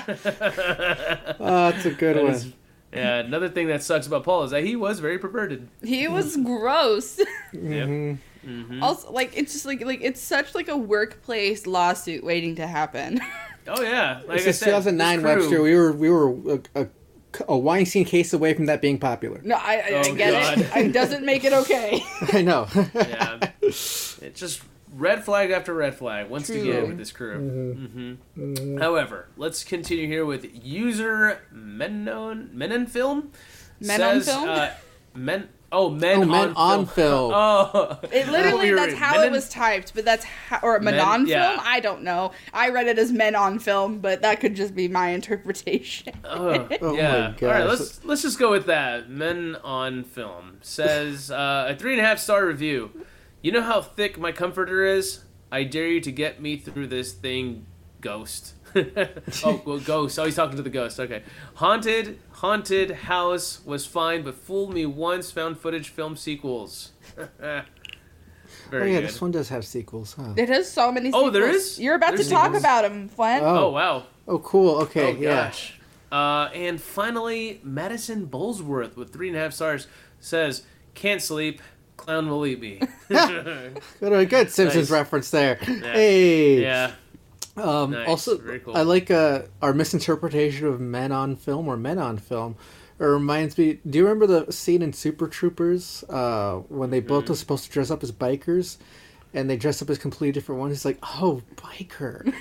Oh, that's a good That one. is- yeah, another thing that sucks about Paul is that he was very perverted. He was gross. Yep. Also, like it's just like it's such like a workplace lawsuit waiting to happen. Oh yeah, like This I is said, 2009, this crew- Webster. We were a Weinstein case away from that being popular. No, I Oh, get God. it. It doesn't make it okay. I know. Yeah, it's just red flag after red flag once True. again with this crew. However, let's continue here with user Menon Film. Men on says, Film? Men Men on on film. film. Oh, It literally, You're that's right. how Men it in- was typed, but that's how, or men Men- on yeah. film. I don't know. I read it as men on film, but that could just be my interpretation. Oh yeah. my All right, gosh. let's just go with that. Men on Film says a 3.5-star review. You know how thick my comforter is? I dare you to get me through this thing, ghost. Oh, well, ghost. Oh, he's talking to the ghost. Okay. Haunted house was fine, but fooled me once. Found footage film sequels. Oh Very yeah, good. this one does have sequels, huh? It has so many. Oh, there sequels. is? You're about There's to talk sequels. about them, Flint. Oh. Oh wow. Oh, cool. Okay, Oh yeah. gosh. And finally, Madison Bolesworth with 3.5 stars says, "Can't sleep. Clown will eat me." Good Simpsons Nice. reference there. Hey. Yeah. Nice. Also, Very cool. I like our misinterpretation of men on film or men on film. It reminds me. Do you remember the scene in Super Troopers when they both Mm-hmm. were supposed to dress up as bikers, and they dress up as completely different ones? He's like, "Oh, biker,"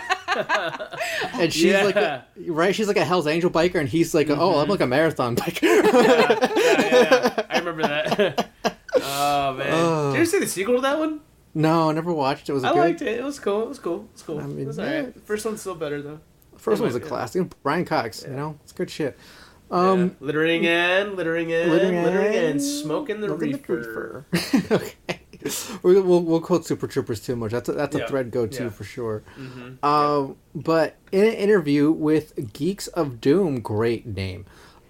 and she's like, Yeah. right? She's like a Hell's Angel biker, and he's like, "Oh, I'm like a marathon biker." Yeah. I remember that. Oh man. Oh. Did you see the sequel to that one? No, I never watched it. Was it I good? liked it. It was cool. I mean, it was yeah. alright. The first one's still better though. First one was a Yeah. classic. Brian Cox, you know, it's good shit. Yeah. Littering and smoking the Smoking reefer. Okay. We'll quote Super Troopers too much. That's a Yeah. thread go to Yeah. for sure. Mm-hmm. But in an interview with Geeks of Doom, great name,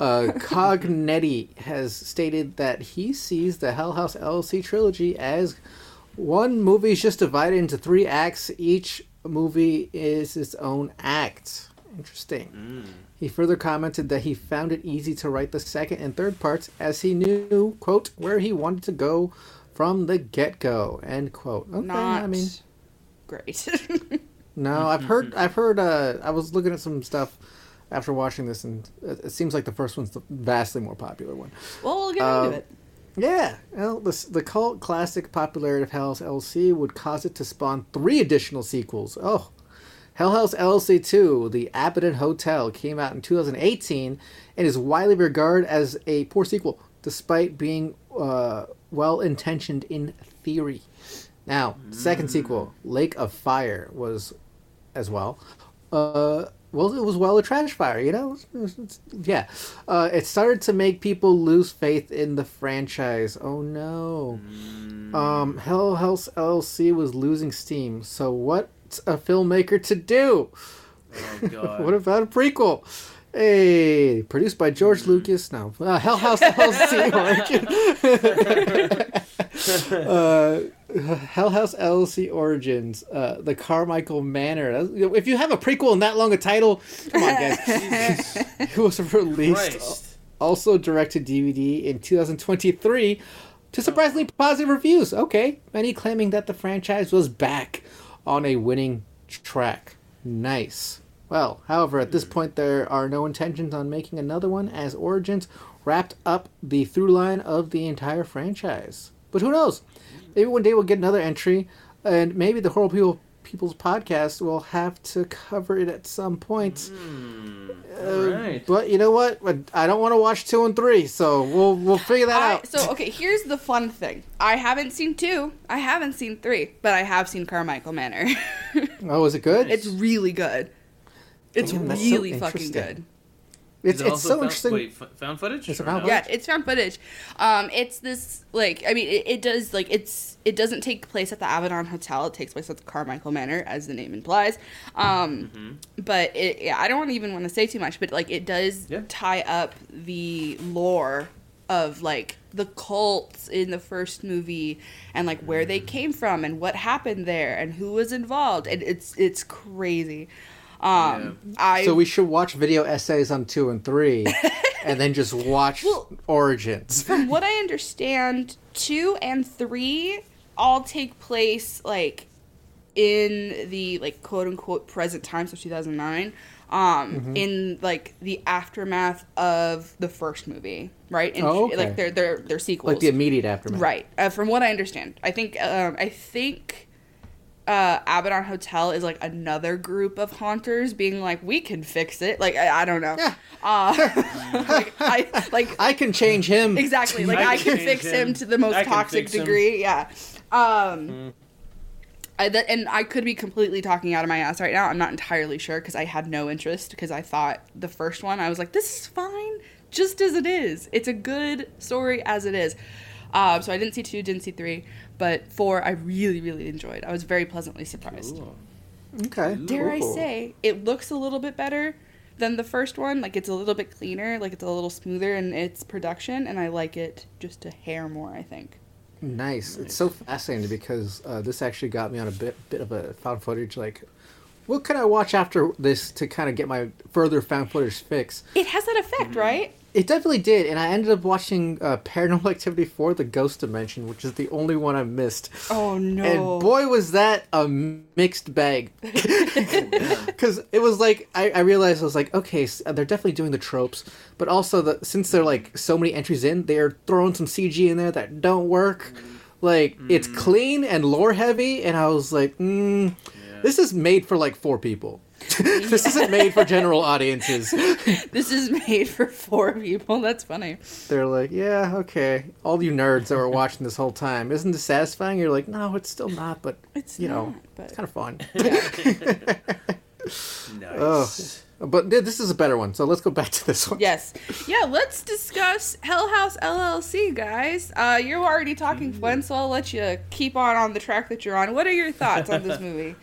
Cognetti has stated that he sees the Hell House LLC trilogy as one movie is just divided into 3 acts. Each movie is its own act. Interesting. He further commented that he found it easy to write the second and third parts as he knew, quote, where he wanted to go from the get-go, end quote. Okay, Not I mean, great. no, I've heard, I was looking at some stuff after watching this, and it seems like the first one's the vastly more popular one. Well, we'll get into it. Yeah, well, the cult classic popularity of Hell House LLC would cause it to spawn 3 additional sequels. Oh, Hell House LLC 2, The Abaddon Hotel, came out in 2018 and is widely regarded as a poor sequel, despite being well-intentioned in theory. Now, second sequel, Lake of Fire, was as well. well, it was a trash fire, you know? Yeah. It started to make people lose faith in the franchise. Oh, no. Hell House LLC was losing steam. So what's a filmmaker to do? Oh, God. What about a prequel? Hey, produced by George Lucas. No, Hell House LLC Origins. Hell House LLC Origins. The Carmichael Manor. If you have a prequel and that long a title, come on, guys. It was released. Christ. Also directed DVD in 2023 to surprisingly positive reviews. Okay, many claiming that the franchise was back on a winning track. Nice. Well, however, at this point, there are no intentions on making another one, as Origins wrapped up the through line of the entire franchise. But who knows? Maybe one day we'll get another entry, and maybe the Horrible People's podcast will have to cover it at some point. Right. But you know what? I don't want to watch 2 and 3, so we'll figure that out. So, okay, here's the fun thing. I haven't seen 2. I haven't seen 3, but I have seen Carmichael Manor. Oh, is it good? It's really good. It's Damn, that's so really fucking interesting. good. Is it It's also so interesting. Wait, found footage? It's Or found no? Yeah, it's found footage. It's this, like, I mean, it does, like, it doesn't take place at the Abaddon Hotel. It takes place at the Carmichael Manor, as the name implies. But I don't even want to say too much, but, like, it does tie up the lore of, like, the cults in the first movie and, like, where they came from and what happened there and who was involved. And it's crazy. So we should watch video essays on 2 and 3, and then just watch Origins. From what I understand, 2 and 3 all take place, like, in the, like, quote-unquote present times of 2009, in, like, the aftermath of the first movie, right? And, okay. like, they're sequels. Like the immediate aftermath. Right. From what I understand. I think Abaddon Hotel is, like, another group of haunters being like, we can fix it. Like, I don't know. Yeah. I can change him. exactly. Like, I can fix him to the most toxic degree. Yeah. And I could be completely talking out of my ass right now. I'm not entirely sure because I had no interest because I thought the first one, I was like, this is fine just as it is. It's a good story as it is. So I didn't see 2, didn't see 3, but 4 I really, really enjoyed. I was very pleasantly surprised. Cool. Okay. Dare I say, it looks a little bit better than the first one. Like, it's a little bit cleaner, like, it's a little smoother in its production, and I like it just a hair more, I think. Nice. It's so fascinating because this actually got me on a bit of a found footage, like, what could I watch after this to kind of get my further found footage fix? It has that effect, right? It definitely did, and I ended up watching Paranormal Activity 4, The Ghost Dimension, which is the only one I missed. Oh, no. And boy, was that a mixed bag. Because it was like, I realized, I was like, okay, so they're definitely doing the tropes, but also, since there are, like, so many entries in, they're throwing some CG in there that don't work. Like, it's clean and lore heavy, and I was like, this is made for, like, 4 people. This isn't made for general audiences. This is made for 4 people. That's funny. They're like, yeah, okay. All you nerds that were watching this whole time, isn't this satisfying? You're like, no, it's still not, but It's you not, know, but- it's kind of fun. Nice. But this is a better one, so let's go back to this one. Yes. Yeah, let's discuss Hell House LLC, guys. You're already talking, Flynn, so I'll let you keep on the track that you're on. What are your thoughts on this movie?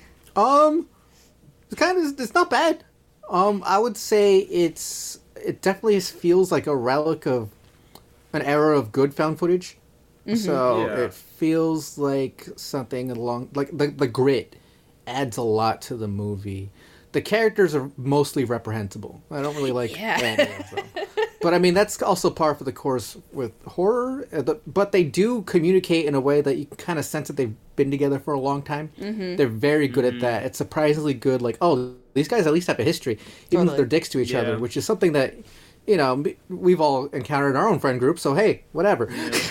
It's not bad. I would say it definitely feels like a relic of an era of good found footage. So Yeah. it feels like something along like the grit adds a lot to the movie. The characters are mostly reprehensible. I don't really like any of them. But I mean, that's also par for the course with horror. But they do communicate in a way that you can kind of sense that they've been together for a long time. They're very good at that. It's surprisingly good. Like, oh, these guys at least have a history, even if they're dicks to each other, which is something that, you know, we've all encountered in our own friend group. So, hey, whatever.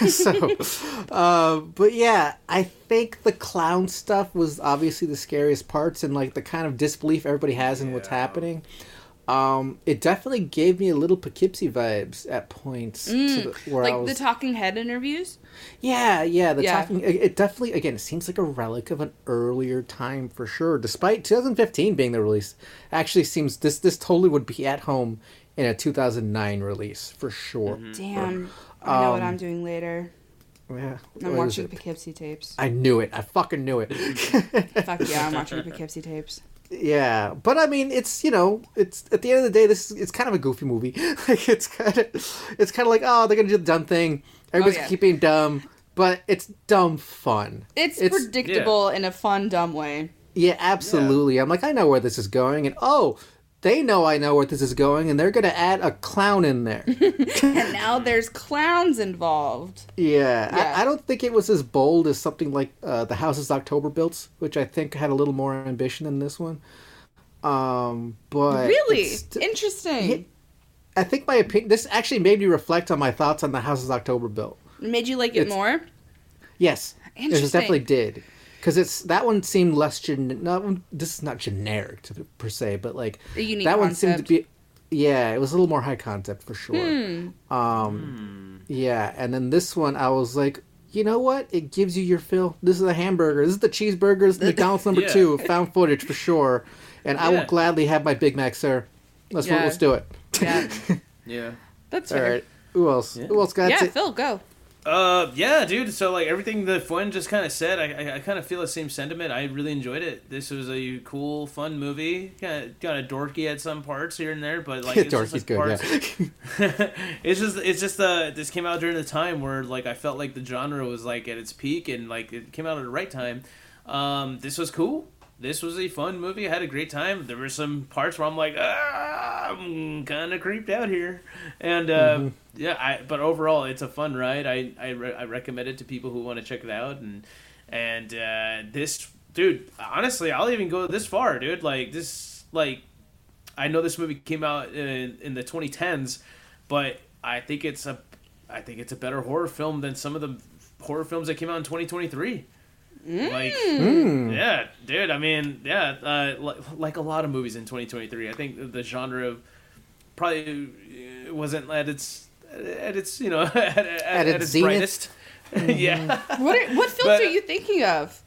But yeah, I think the clown stuff was obviously the scariest parts and, like, the kind of disbelief everybody has in what's happening. It definitely gave me a little Poughkeepsie vibes at points. Where Like I was, the talking head interviews? yeah, the Yeah. talking. It definitely, again, it seems like a relic of an earlier time for sure. Despite 2015 being the release, actually seems this totally would be at home in a 2009 release for sure. Damn. I know what I'm doing later. Yeah, I'm what is watching it? Poughkeepsie tapes. I knew it. I fucking knew it. Fuck yeah, I'm watching Poughkeepsie tapes. Yeah, but I mean, it's it's at the end of the day, it's kind of a goofy movie. Like it's kind of like, oh, they're gonna do the dumb thing. Everybody's yeah. gonna keep being dumb, but it's dumb fun. It's predictable in a fun, dumb way. Yeah, absolutely. I'm like, I know where this is going, and oh, they know I know where this is going, and they're gonna add a clown in there. And now there's clowns involved. Yeah. I don't think it was as bold as something like The Houses October Built, which I think had a little more ambition than this one. But Really? it's Interesting. Yeah. I think my opinion. This actually made me reflect on my thoughts on The Houses October Built. It made you like it more? Yes, Interesting. it definitely did. Because that one seemed less this is not generic per se, but like A unique that one concept. seemed to be. Yeah, it was a little more high concept for sure. Yeah, and then this one, I was like, you know what? It gives you your fill. This is a hamburger. This is the cheeseburger. This is McDonald's number 2. Found footage for sure. And I will gladly have my Big Mac, sir. Let's do it. Yeah. Yeah. That's All fair. right. Who else? Yeah. Who else got Yeah, it? Phil, go. Yeah, dude. So like everything that Fuen just kind of said, I kind of feel the same sentiment. I really enjoyed it. This was a cool, fun movie. Kind of dorky at some parts here and there, but like it's just, Dorky's like, good, parts. It's just this came out during the time where like I felt like the genre was like at its peak and like it came out at the right time. This was cool. This was a fun movie. I had a great time. There were some parts where I'm like, I'm kind of creeped out here, and but overall, it's a fun ride. I recommend it to people who want to check it out, and this dude, honestly, I'll even go this far, dude. Like this, like I know this movie came out in the 2010s, but I think it's a better horror film than some of the horror films that came out in 2023. Like, yeah, dude. I mean, yeah, like a lot of movies in 2023. I think the genre probably wasn't at its at its its brightest. Yeah. What films are you thinking of?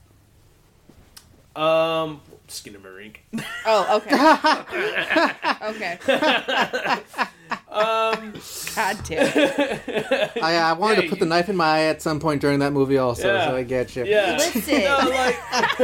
Skinamarink. Oh, okay. Okay. God damn it. I wanted to put the knife in my eye at some point during that movie also, so I get you. Yeah. Listen. No, like,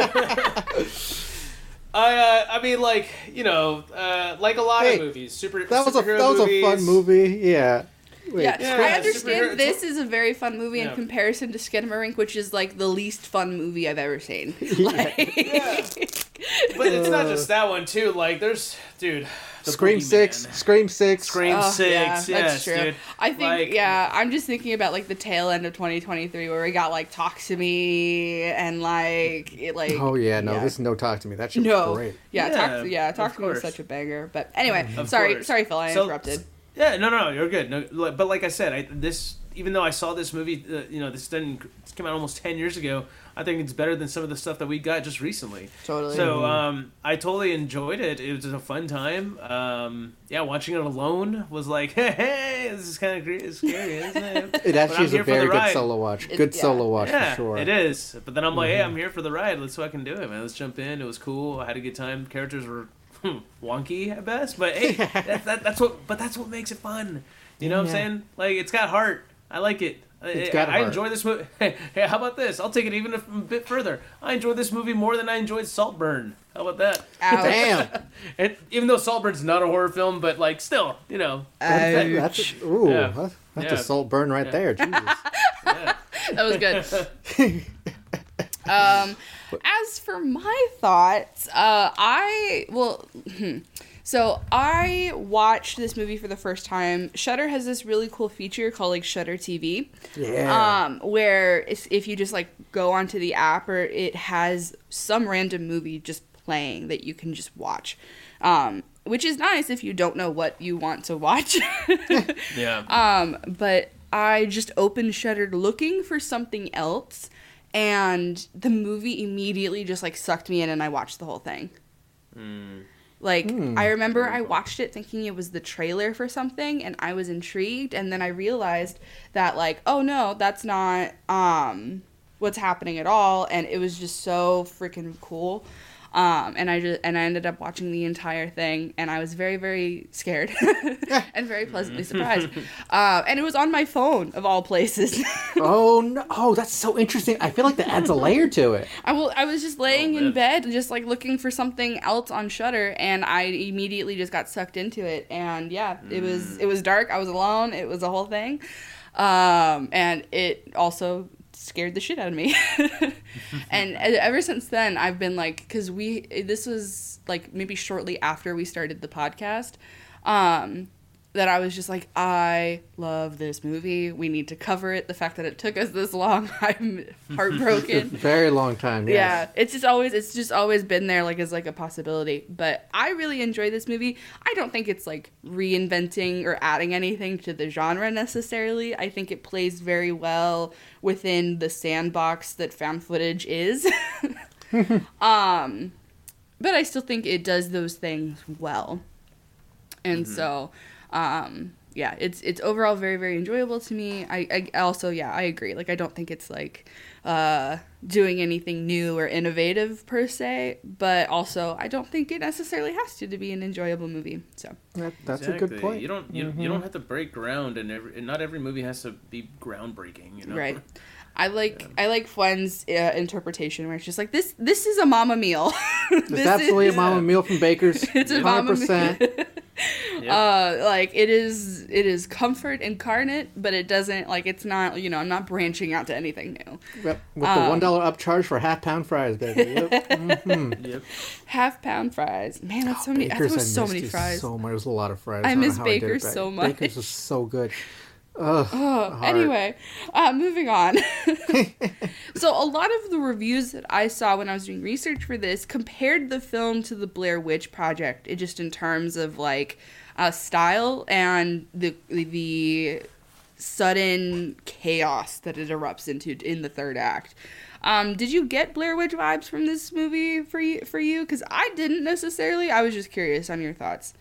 I mean, like, like a lot of movies. That was a movies. fun movie. Yeah. Wait. Yeah, Yeah, I understand superhero- this is a very fun movie in Yeah. comparison to Skinamarink, which is like the least fun movie I've ever seen. Like, But it's not just that one too. Like, there's, dude, the Scream Boogeyman. 6. Scream 6. Scream oh, 6. yeah, Yes, that's true. dude. I think, Like, I'm just thinking about like the tail end of 2023 where we got like Talk to Me and like it like. Oh yeah, no, this is No Talk to Me. That shit was No, great. Yeah, Talk of to Me was course. such a banger. But anyway, Of sorry, course. Phil, I So- interrupted. Yeah, no, you're good. No, but like I said, even though I saw this movie, this came out almost 10 years ago. I think it's better than some of the stuff that we got just recently. Totally. So I totally enjoyed it. It was a fun time. Watching it alone was like, hey, this is kind of scary, isn't it? It But actually I'm is a here for very the good ride. solo watch. Good solo watch Yeah, for sure. it is. But then I'm like, hey, I'm here for the ride. Let's fucking do it, man. Let's jump in. It was cool. I had a good time. Characters were wonky at best, but hey, that's what makes it fun. You know what I'm saying? Like, it's got heart. I like it. It's got I heart. enjoy this movie. Hey, how about this? I'll take it even a bit further. I enjoyed this movie more than I enjoyed Saltburn. How about that? Ouch. Damn. And even though Saltburn's not a horror film, but like still, That's Yeah. a salt burn right there. Jesus. That was good. As for my thoughts, so I watched this movie for the first time. Shudder has this really cool feature called like Shudder TV. Yeah. Where if you just like go onto the app, or it has some random movie just playing that you can just watch. Which is nice if you don't know what you want to watch. Yeah. But I just opened Shudder looking for something else, and the movie immediately just like sucked me in, and I watched the whole thing. Like, I remember I watched it thinking it was the trailer for something, and I was intrigued, and then I realized that, like, oh no, that's not what's happening at all, and it was just so freaking cool. And I ended up watching the entire thing, and I was very, very scared and very pleasantly surprised. And it was on my phone, of all places. Oh no! Oh, that's so interesting. I feel like that adds a layer to it. I was just laying in bed, just like looking for something else on Shudder, and I immediately just got sucked into it. And yeah, it was dark. I was alone. It was a whole thing, and it also scared the shit out of me. And ever since then, I've been like, because this was like maybe shortly after we started the podcast, that I was just like, I love this movie. We need to cover it. The fact that it took us this long, I'm heartbroken. Very long time. Yes. Yeah, it's just always been there, like, as like a possibility. But I really enjoy this movie. I don't think it's like reinventing or adding anything to the genre necessarily. I think it plays very well within the sandbox that found footage is. But I still think it does those things well. And so, yeah, it's overall very, very enjoyable to me. I also, yeah, I agree. Like, I don't think it's like doing anything new or innovative per se, but also I don't think it necessarily has to be an enjoyable movie. So that's a good point. You don't have to break ground, and not every movie has to be groundbreaking. You know? Right. I like Fuen's interpretation where it's just like this is a mama meal. It's absolutely a mama meal from Baker's. It's a mama meal. 100%. Yep. Like it is comfort incarnate, but it doesn't, like, it's not, I'm not branching out to anything new. Yep. With the $1 upcharge for half-pound fries, baby. Yep. Mm-hmm. Yep. Half-pound fries. Man, that's so many. Baker's, I was so many fries. So much. It was a lot of fries. I don't know miss how did it Baker's back. so much. Baker's was so good. Anyway, moving on. So a lot of the reviews that I saw when I was doing research for this compared the film to the Blair Witch Project, just in terms of like style and the sudden chaos that it erupts into in the third act. Did you get Blair Witch vibes from this movie for you? Because I didn't necessarily. I was just curious on your thoughts.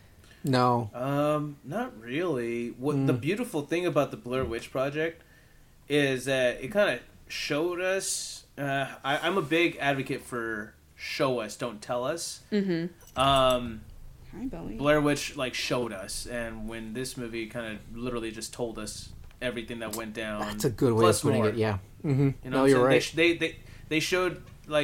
No. Not really. What the beautiful thing about the Blair Witch Project is that it kind of showed us. I'm a big advocate for show us, don't tell us. Mm-hmm. Hi, Bowie. Blair Witch showed us, and when this movie kind of literally just told us everything that went down. That's a good way of putting it. Yeah. Mm-hmm. You know, no, you're right. They showed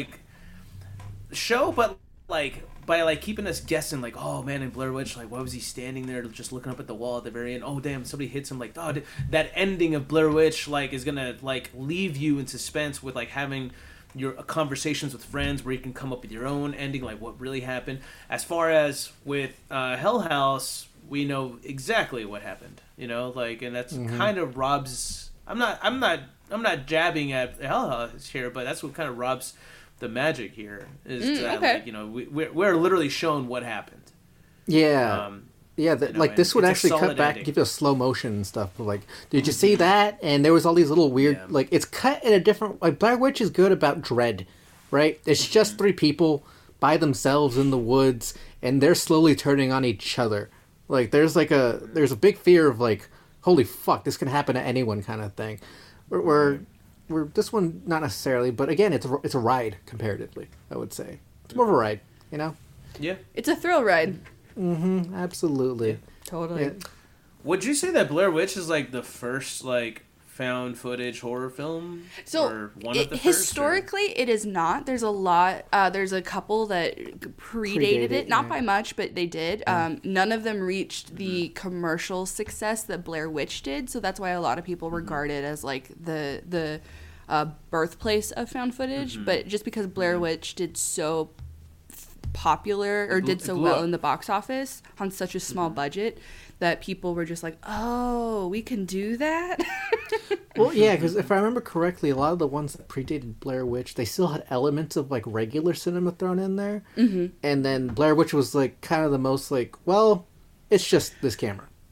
show, but by keeping us guessing, oh man, in Blair Witch, why was he standing there just looking up at the wall at the very end? Oh damn, somebody hits him. That ending of Blair Witch is gonna leave you in suspense with having your conversations with friends where you can come up with your own ending, what really happened. As far as with Hell House, we know exactly what happened. You know, and that's kind of robs. I'm not jabbing at Hell House here, but that's what kind of robs the magic here is that okay. We're literally shown what happened. Yeah. This would actually cut back and give you a slow motion and stuff. Did you see that? And there was all these little weird, it's cut in a different, Blair Witch is good about dread, right? It's just three people by themselves in the woods, and they're slowly turning on each other. There's a big fear of holy fuck, this can happen to anyone kind of thing. Where this one, not necessarily, but again, it's a ride comparatively, I would say. It's more of a ride, you know? Yeah. It's a thrill ride. Mm-hmm, absolutely. Yeah, totally. Yeah. Would you say that Blair Witch is the first found footage horror film? So or one of the historically first, it is not. There's a lot. There's a couple that predated it, not by much, but they did. None of them reached the commercial success that Blair Witch did, so that's why a lot of people regard it as the birthplace of found footage. But just because Blair Witch did so popular or did so well in the box office on such a small budget that people were just oh, we can do that. Well, yeah, because if I remember correctly, a lot of the ones that predated Blair Witch, they still had elements of regular cinema thrown in there. Mm-hmm. And then Blair Witch was kind of the most well, it's just this camera.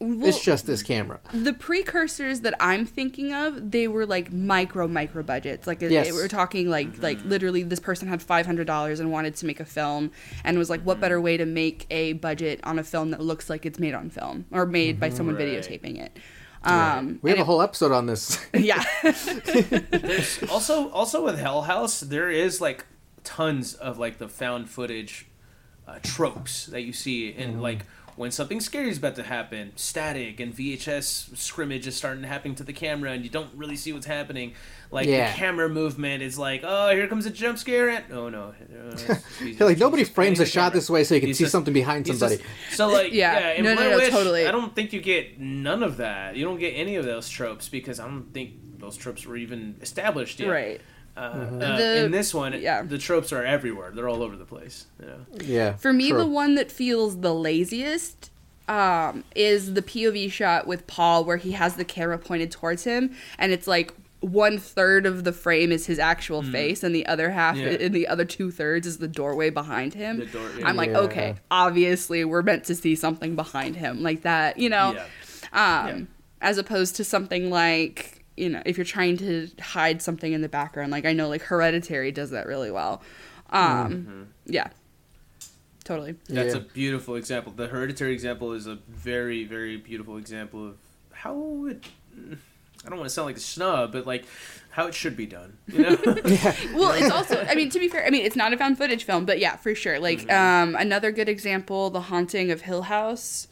it's just this camera. The precursors that I'm thinking of, they were like micro budgets. Like Yes. we're talking like literally this person had $500 and wanted to make a film and was like, what better way to make a budget on a film that looks like it's made on film or made by someone Right. videotaping it. We have a whole episode on this. Yeah. There's also with Hell House, there is like tons of like the found footage tropes that you see in like when something scary is about to happen, static and VHS scrimmage is starting to happen to the camera and you don't really see what's happening. Like Yeah. the camera movement is like, oh, here comes a jump scare. And oh no, Like nobody frames a the shot camera. this way so you can He's see just- something behind he's somebody. just- so like Yeah. in No, Blair Witch, totally. I don't think you get none of that. You don't get any of those tropes because I don't think those tropes were even established yet. Right. In this one, yeah. the tropes are everywhere. They're all over the place. You know? Yeah. For me, true. the one that feels the laziest is the POV shot with Paul where he has the camera pointed towards him and it's like 1/3 of the frame is his actual face and the other half and the other 2/3 is the doorway behind him. The door- yeah. I'm like, Yeah. okay, obviously we're meant to see something behind him like that, you know? Yeah. As opposed to something like, you know, if you're trying to hide something in the background, like I know like Hereditary does that really well. Yeah. Totally. That's Yeah. a beautiful example. The Hereditary example is a very, very beautiful example of how it. I don't want to sound like a snub, but like how it should be done. You know? Well, it's also, I mean, to be fair, I mean, it's not a found footage film, but yeah, for sure. Like, another good example, The Haunting of Hill House.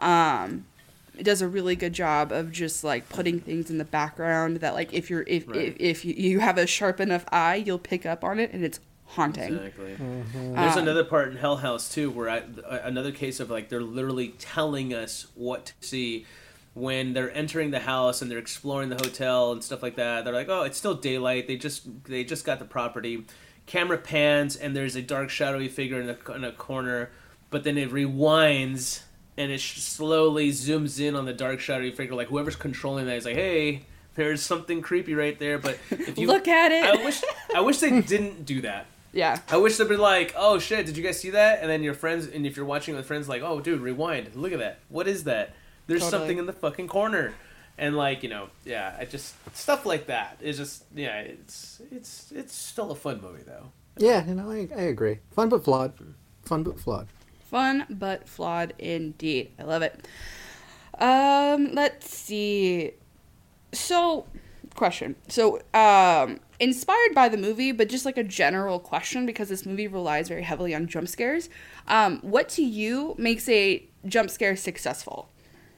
It does a really good job of just like putting things in the background that like if you have a sharp enough eye, you'll pick up on it, and it's haunting. Exactly. There's another part in Hell House too, where another case of like they're literally telling us what to see when they're entering the house and they're exploring the hotel and stuff like that. They're like, oh, it's still daylight. They just got the property. Camera pans and there's a dark shadowy figure in a corner, but then it rewinds and it slowly zooms in on the dark shadowy figure. Like whoever's controlling that is like, hey, there's something creepy right there. But if you Look at it. I wish they didn't do that. Yeah. I wish they'd be like, oh shit, did you guys see that? And then your friends, and if you're watching with friends, like, oh dude, rewind, look at that. What is that? There's Totally. something in the fucking corner. And like, you know, yeah, I just, stuff like that is just, yeah, it's still a fun movie though. Yeah, you know, I agree. Fun but flawed. Fun but flawed. Fun but flawed indeed. I love it. Let's see. So, question. So, inspired by the movie, but just like a general question because this movie relies very heavily on jump scares. What to you makes a jump scare successful?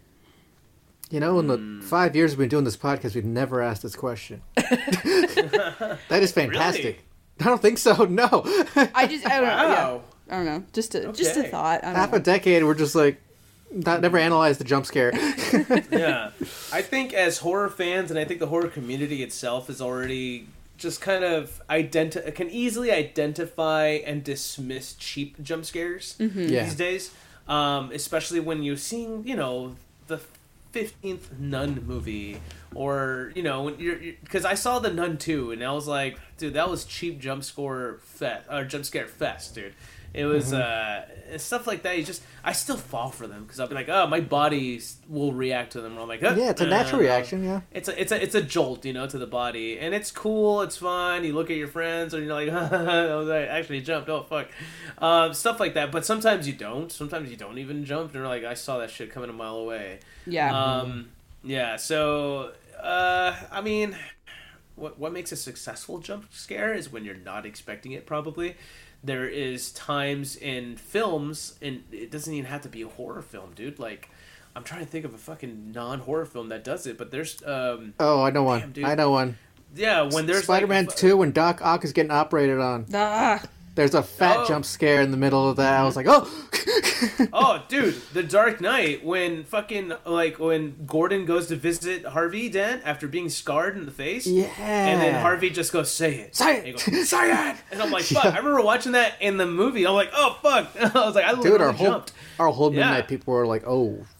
You know, in the 5 years we've been doing this podcast, we've never asked this question. That is fantastic. Really? I don't think so. No. I don't know. Yeah. Wow. I don't know. Just a Okay. thought. I don't Half know. a decade, we're just like, never analyzed the jump scare. Yeah. I think as horror fans, and I think the horror community itself is already just kind of can easily identify and dismiss cheap jump scares Yeah. these days. Especially when you're seeing, you know, the 15th Nun movie, or you know, when you're because I saw the Nun 2 and I was like, dude, that was cheap jump scare fest, dude. It was stuff like that. I still fall for them because I'll be like, oh, my body will react to them. And I'm like, Yeah, it's a natural reaction, yeah. It's a jolt, you know, to the body, and it's cool. It's fun. You look at your friends, and you're like, I actually jumped. Oh fuck, stuff like that. But sometimes you don't. Sometimes you don't even jump, and you're like, I saw that shit coming a mile away. Yeah. Yeah. So, I mean, what makes a successful jump scare is when you're not expecting it. Probably, there is times in films, and it doesn't even have to be a horror film, dude. Like, I'm trying to think of a fucking non-horror film that does it, but there's Oh, I know one. Damn, dude. I know one. yeah, when there's Spider-Man like, 2 when Doc Ock is getting operated on. Ah. There's a fat Oh. jump scare in the middle of that. I was like, oh! Oh, dude, The Dark Knight, when fucking, like, when Gordon goes to visit Harvey Dent after being scarred in the face. Yeah. And then Harvey just goes, say it. Say And he it! goes, Say it! and I'm like, fuck. I remember watching that in the the movie. I'm like, oh, fuck. I was like, I Dude, literally our jumped. whole Yeah. midnight people were like, oh,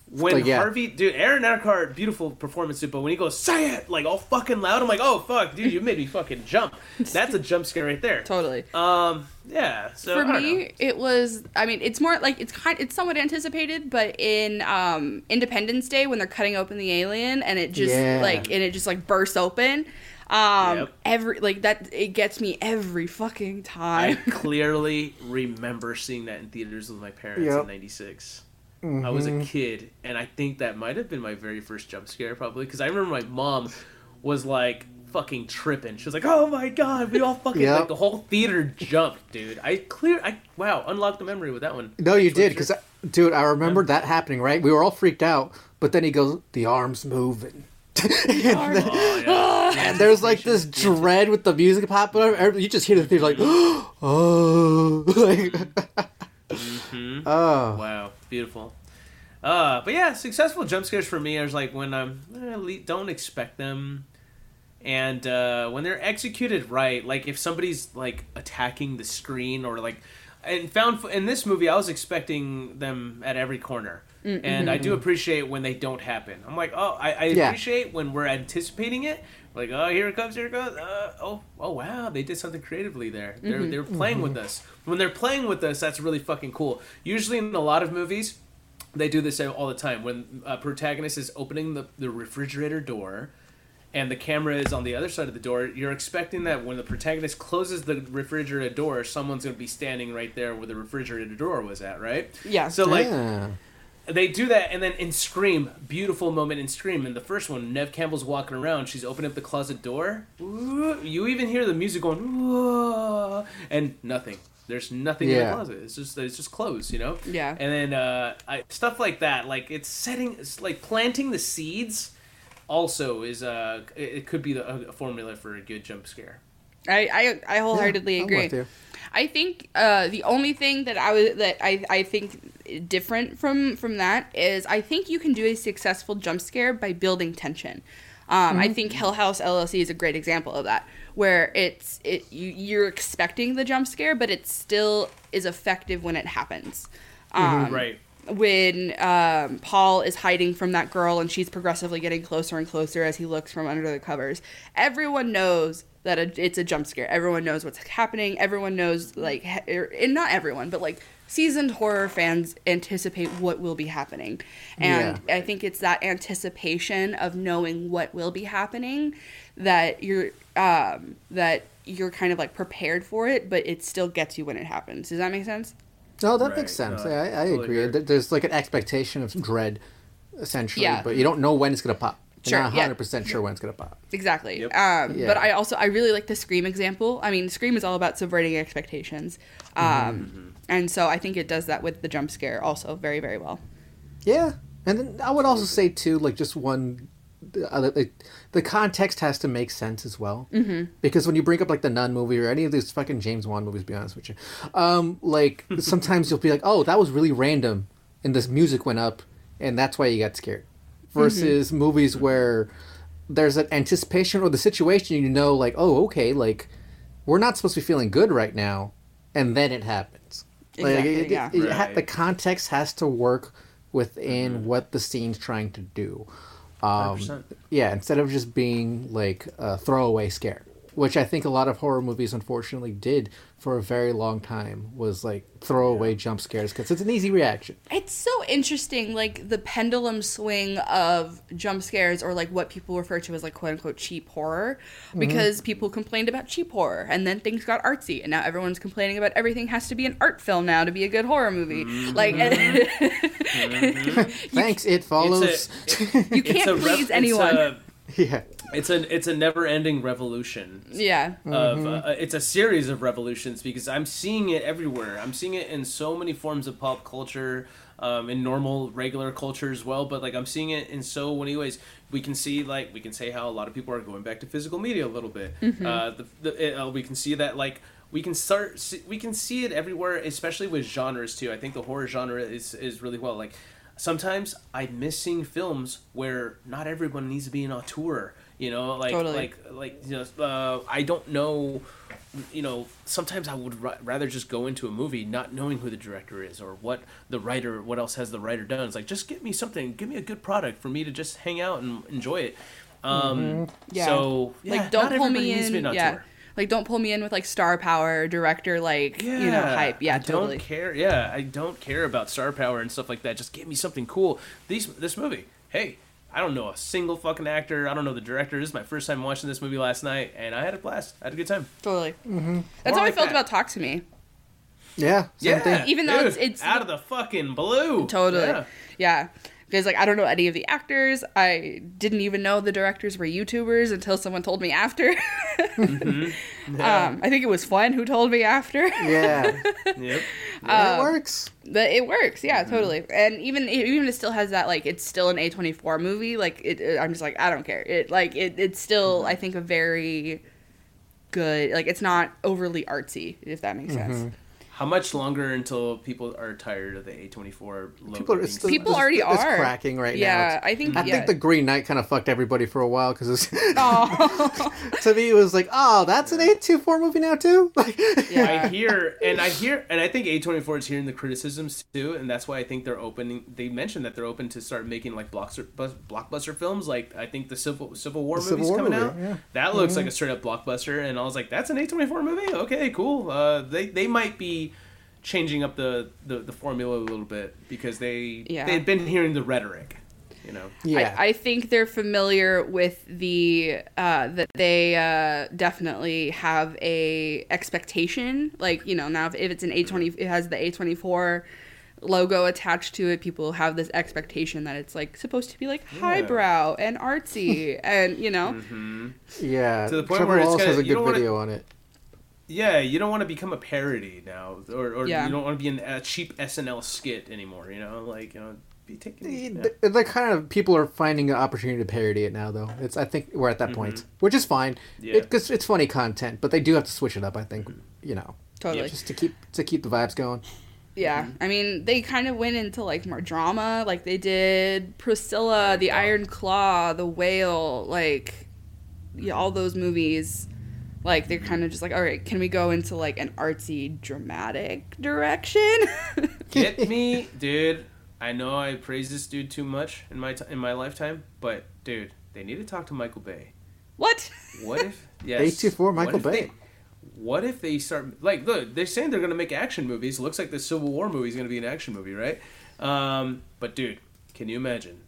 When Like, yeah. Harvey, dude, Aaron Eckhart, beautiful performance, dude, but when he goes, say it, like all fucking loud, I'm like, oh fuck, dude, you made me fucking jump. That's a jump scare right there. Totally. Yeah. So For I don't know. me, it was. I mean, it's more like it's somewhat anticipated, but in Independence Day when they're cutting open the alien and it just Yeah. like bursts open. Yep. Every like that, it gets me every fucking I time. clearly remember seeing that in theaters with my parents Yep. in '96. I was a kid, and I think that might have been my very first jump scare, probably, because I remember my mom was like fucking tripping. She was like, "Oh my god, we all fucking Yep. like the whole theater jumped, dude." Wow, unlocked the memory with that one. No, you did, Sure. because, dude, I remember that happening, right? We were all freaked out, but then he goes, the arm's moving. Oh, yeah. And there's like this dread with the music popping up. You just hear the theater like, oh. Like, oh. Wow, beautiful. But yeah, successful jump scares for me is like when don't expect them, and when they're executed right. Like if somebody's like attacking the screen or like, in this movie, I was expecting them at every corner, and I do appreciate when they don't happen. I'm like, oh, I appreciate when we're anticipating it. Like, oh, here it comes. Oh wow, they did something creatively there. They're playing with us. When they're playing with us, that's really fucking cool. Usually in a lot of movies, they do this all the time. When a protagonist is opening the refrigerator door and the camera is on the other side of the door, you're expecting that when the protagonist closes the refrigerator door, someone's going to be standing right there where the refrigerator door was at, right? Yeah. So, like, Yeah. they do that, and then in Scream, beautiful moment in Scream, in the first one, Neve Campbell's walking around, she's opening up the closet door, ooh, you even hear the music going, ooh, and nothing. There's nothing in the closet. It's just closed, you know? Yeah. And then stuff like that, like it's like planting the seeds also is, it could be a formula for a good jump scare. I wholeheartedly I'm agree. with you. I think the only thing that I think different from that is I think you can do a successful jump scare by building tension. I think Hill House LLC is a great example of that, where you're expecting the jump scare, but it still is effective when it happens. Right. When Paul is hiding from that girl and she's progressively getting closer and closer as he looks from under the covers, everyone knows that it's a jump scare. Everyone knows what's happening. Everyone knows, like, and not everyone, but like seasoned horror fans anticipate what will be happening. And I think it's that anticipation of knowing what will be happening that you're kind of like prepared for it, but it still gets you when it happens. Does that make sense? No, that Right. makes sense. No, I totally agree. agree. There's like an expectation of dread, essentially, Yeah. but you don't know when it's going to pop. You're Sure, not yeah. 100% sure when it's going to pop. Exactly. Yep. But I really like the Scream example. I mean, Scream is all about subverting expectations. And so I think it does that with the jump scare also very, very well. Yeah. And then I would also say, too, like just one... the context has to make sense as well. Mm-hmm. Because when you bring up like the Nun movie or any of these fucking James Wan movies, to be honest with you, like sometimes you'll be like, oh, that was really random and this music went up and that's why you got scared. Versus movies where there's an anticipation or the situation, you know, like, oh, okay, like we're not supposed to be feeling good right now, and then it happens. Exactly, yeah. Right. The context has to work within what the scene's trying to do. 100%. Yeah, instead of just being like a throwaway scare, which I think a lot of horror movies unfortunately did for a very long time, was like throwaway jump scares because it's an easy reaction. It's so interesting, like the pendulum swing of jump scares, or like what people refer to as like quote unquote cheap horror, because people complained about cheap horror and then things got artsy and now everyone's complaining about everything has to be an art film now to be a good horror movie. Like, Thanks, It Follows. you can't please anyone. Yeah. It's a never-ending revolution. Yeah. It's a series of revolutions because I'm seeing it everywhere. I'm seeing it in so many forms of pop culture, in normal, regular culture as well. But like I'm seeing it in so many ways. We can say how a lot of people are going back to physical media a little bit. We can see that like. We can see it everywhere, especially with genres too. I think the horror genre is really well. Like sometimes I miss seeing films where not everyone needs to be an auteur. You know, like Totally. like you know, I don't know sometimes I would rather just go into a movie not knowing who the director is or what else has the writer done. It's like, just give me a good product for me to just hang out and enjoy it. Yeah. So, yeah, like, don't not pull everybody me needs to be in. an Yeah. auteur. Like, don't pull me in with, like, star power, director, like, hype. Yeah, I totally. don't care. Yeah, I don't care about star power and stuff like that. Just give me something cool. This movie, hey, I don't know a single fucking actor. I don't know the director. This is my first time watching this movie last night, and I had a blast. I had a good time. Totally. Mm-hmm. That's More how I like felt that. about Talk to Me. Yeah, same thing. Even though dude, it's out of the fucking blue. Totally. Yeah. Because, like, I don't know any of the actors. I didn't even know the directors were YouTubers until someone told me after. I think it was Fun who told me after. Yeah, Yep. it works. But it works, yeah, totally. And even it still has that, like, it's still an A24 movie. Like, I'm just like, I don't care. It's still, I think, a very good, like, it's not overly artsy, if that makes sense. How much longer until people are tired of the A24 logo? People already it's are. cracking right now. Yeah, I think. I think the Green Knight kind of fucked everybody for a while because Oh. to me it was like, oh, that's an 824 movie now too. Like, Yeah. I hear, and I think A24 is hearing the criticisms too, and that's why I think they're opening. They mentioned that they're open to start making like blockbuster films. Like, I think the Civil War movie's coming out. Yeah. That looks like a straight up blockbuster, and I was like, that's an A24 movie. Okay, cool. They might be changing up the formula a little bit because they've been hearing the rhetoric, Yeah. I think they're familiar with the that they definitely have a expectation. Like, now if it's an A20, it has the A24 logo attached to it. People have this expectation that it's like supposed to be like highbrow and artsy, and Yeah. To the point Trevor where it's Wallace gonna- has a you good don't wanna- video on it. Yeah, you don't want to become a parody now, or Yeah. you don't want to be a cheap SNL skit anymore. Be taking. The kind of people are finding an opportunity to parody it now, though. I think we're at that point, which is fine. Yeah. Because it's funny content, but they do have to switch it up. I think Totally. just to keep the vibes going. Yeah, I mean, they kind of went into, like, more drama. Like, they did Priscilla, The Iron Claw, The Whale, like, all those movies. Like, they're kind of just like, all right, can we go into, like, an artsy, dramatic direction? Get me, dude. I know I praise this dude too much in my lifetime, but dude, they need to talk to Michael Bay. What? What if? Yes. 824 Michael Bay. What if they start, like, look, they're saying they're gonna make action movies. Looks like the Civil War movie is gonna be an action movie, right? But dude, can you imagine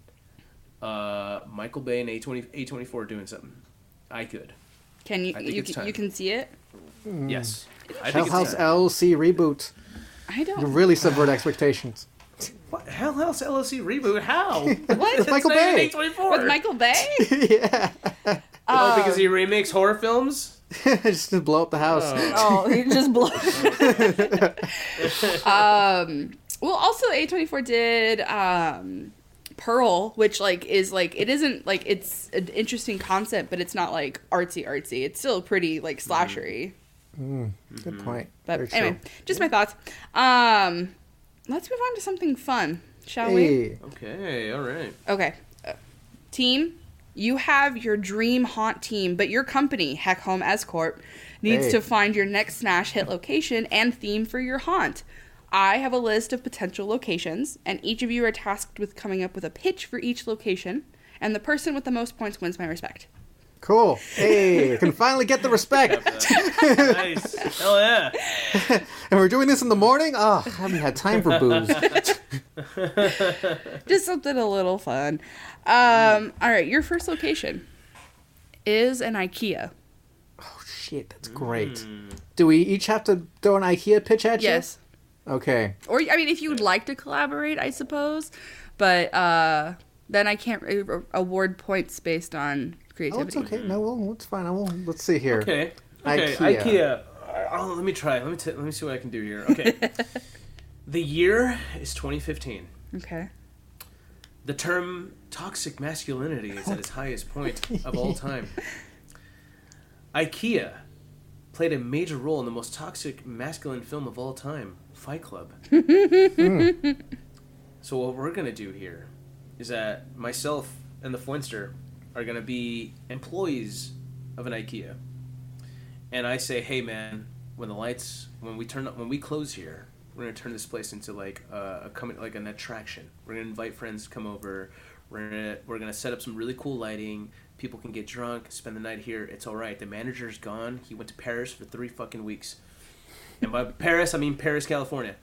Michael Bay and A24 doing something? I could. Can you? I think it's time. You can see it. Yes. I Hell think House it's time. LLC reboot. I You don't. really subvert expectations. What? Hell House LLC reboot? How? What? It's Michael not even Bay. A24. With Michael Bay? Yeah. Oh, because he remakes horror films? Just to blow up the house. Oh, he just blew. Well, also A24 did Pearl, which, like, is, like, it isn't, like, it's an interesting concept, but it's not, like, artsy. It's still pretty, like, slashery. Good point. But Very anyway, true. just my thoughts. Let's move on to something fun, shall we? Hey. Okay, all right. Okay. Team, you have your dream haunt team, but your company, Heck Home S Corp, needs Hey. to find your next smash hit location and theme for your haunt. I have a list of potential locations, and each of you are tasked with coming up with a pitch for each location, and the person with the most points wins my respect. Cool. Hey, I can finally get the respect. Nice. Hell yeah. And we're doing this in the morning? Oh, I haven't had time for booze. Just something a little fun. All right, your first location is an IKEA. Oh, shit, that's great. Do we each have to throw an IKEA pitch at you? Yes. Okay. Or, I mean, if you would like to collaborate, I suppose. But then I can't award points based on Oh, creativity. it's okay. No, well, it's fine. Let's see here. Okay. IKEA. IKEA. Let me try. Let me see what I can do here. Okay. The year is 2015. Okay. The term toxic masculinity is at its highest point of all time. IKEA played a major role in the most toxic masculine film of all time, Fight Club. So what we're going to do here is that myself and the Foinster are going to be employees of an IKEA. and I say, hey man, when we close here, we're gonna turn this place into like an attraction. We're gonna invite friends to come over. We're gonna set up some really cool lighting. People can get drunk, spend the night here. It's all right. The manager's gone. He went to Paris for 3 fucking weeks. And by Paris, I mean Paris, California.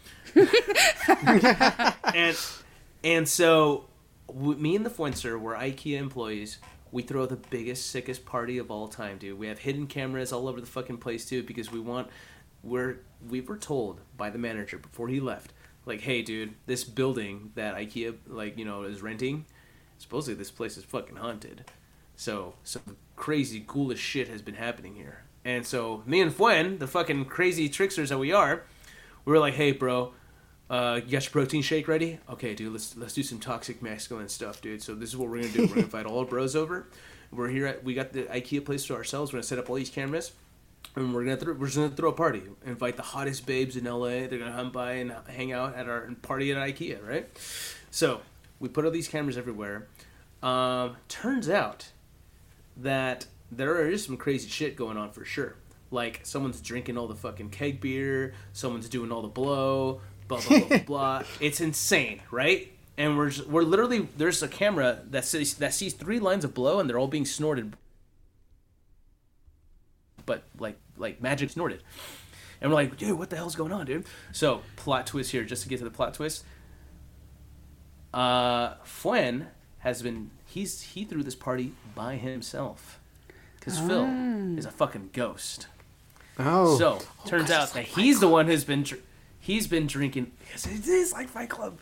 and so me and the Fuencer, we're IKEA employees. We throw the biggest, sickest party of all time, dude. We have hidden cameras all over the fucking place too, because we were told by the manager before he left, like, hey dude, this building that IKEA is renting, supposedly this place is fucking haunted. So some crazy, ghoulish shit has been happening here. And so me and Fuen, the fucking crazy tricksters that we are, we were like, hey bro, you got your protein shake ready? Okay, dude, let's do some toxic masculine stuff, dude. So this is what we're gonna do. We're gonna invite all our bros over. We got the IKEA place to ourselves. We're gonna set up all these cameras, and we're just gonna throw a party. Invite the hottest babes in LA. They're gonna come by and hang out at our party at IKEA, right? So we put all these cameras everywhere. Turns out that there is some crazy shit going on for sure. Like, someone's drinking all the fucking keg beer. Someone's doing all the blow. Blah blah blah blah. It's insane, right? And we're literally, there's a camera that sees 3 lines of blow, and they're all being snorted, but like magic snorted. And we're like, dude, what the hell's going on, dude? So plot twist here, just to get to the plot twist. Fuen he threw this party by himself, because Phil is a fucking ghost. Oh, so turns out that he's the one who's been. He's been drinking. Yes, it is like Fight Club.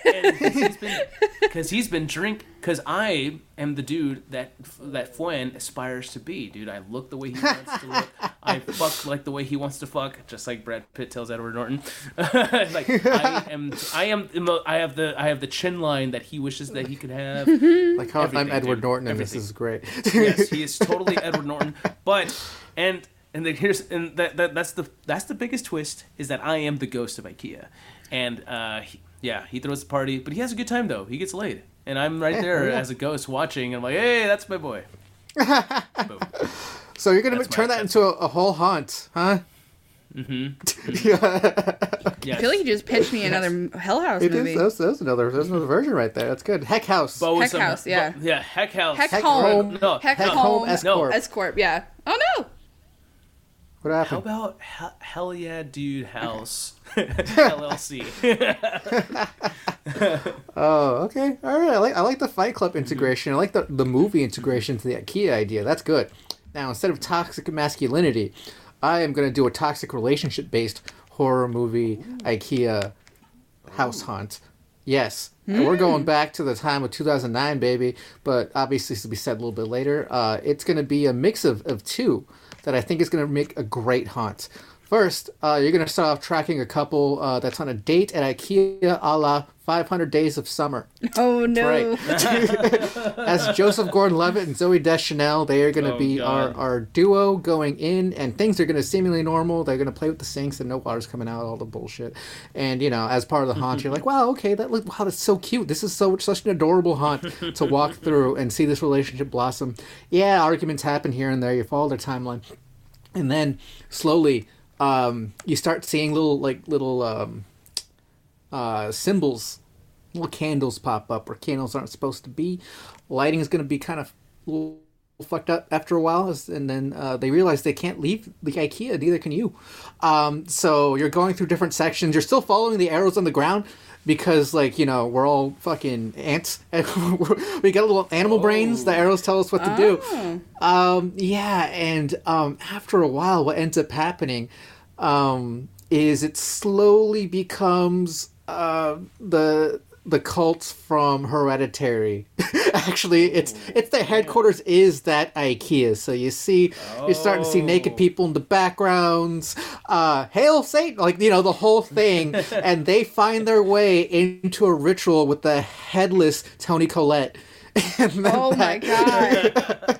Because I am the dude that Fuen aspires to be, dude. I look the way he wants to look. I fuck like the way he wants to fuck, just like Brad Pitt tells Edward Norton. Like I have the chin line that he wishes that he could have. Like how I'm Edward Norton, and this is great. Yes, he is totally Edward Norton. And then that's the biggest twist, is that I am the ghost of IKEA, and he throws the party, but he has a good time though. He gets laid, and I'm right there as a ghost watching. And I'm like, hey, that's my boy. Boom. So you're gonna turn that into a whole haunt, huh? Mm-hmm. Yes. I feel like you just pitched me another Hell House movie. There's another version right there. That's good. Heck House. Heck House, yeah. Yeah, Heck House. Heck Home. No. Heck Home. S-Corp. S-Corp, yeah. Oh no. What happened? How about Hell Yeah Dude House LLC? Oh, okay. All right. I like the Fight Club integration. I like the movie integration to the IKEA idea. That's good. Now, instead of toxic masculinity, I am going to do a toxic relationship-based horror movie IKEA house haunt. Yes. And we're going back to the time of 2009, baby. But obviously, this will be said a little bit later. It's going to be a mix of two that I think is going to make a great haunt. First, you're going to start off tracking a couple that's on a date at IKEA a la 500 Days of Summer. Oh, no. Right. As Joseph Gordon-Levitt and Zooey Deschanel, they are going to be our duo going in, and things are going to seemingly normal. They're going to play with the sinks and no water's coming out, all the bullshit. And, as part of the haunt, you're like, wow, okay, that's so cute. This is such an adorable haunt to walk through and see this relationship blossom. Yeah, arguments happen here and there. You follow their timeline. And then, slowly, you start seeing little symbols, little candles pop up where candles aren't supposed to be. Lighting is going to be kind of a little fucked up after a while, and then they realize they can't leave the IKEA, neither can you. So you're going through different sections. You're still following the arrows on the ground because, we're all fucking ants. We got little animal brains. The arrows tell us what to do. And after a while, what ends up happening is it slowly becomes the cults from Hereditary. Actually, it's the headquarters is that IKEA. So you're starting to see naked people in the backgrounds. Hail Satan! The whole thing. And they find their way into a ritual with the headless Toni Collette. My god!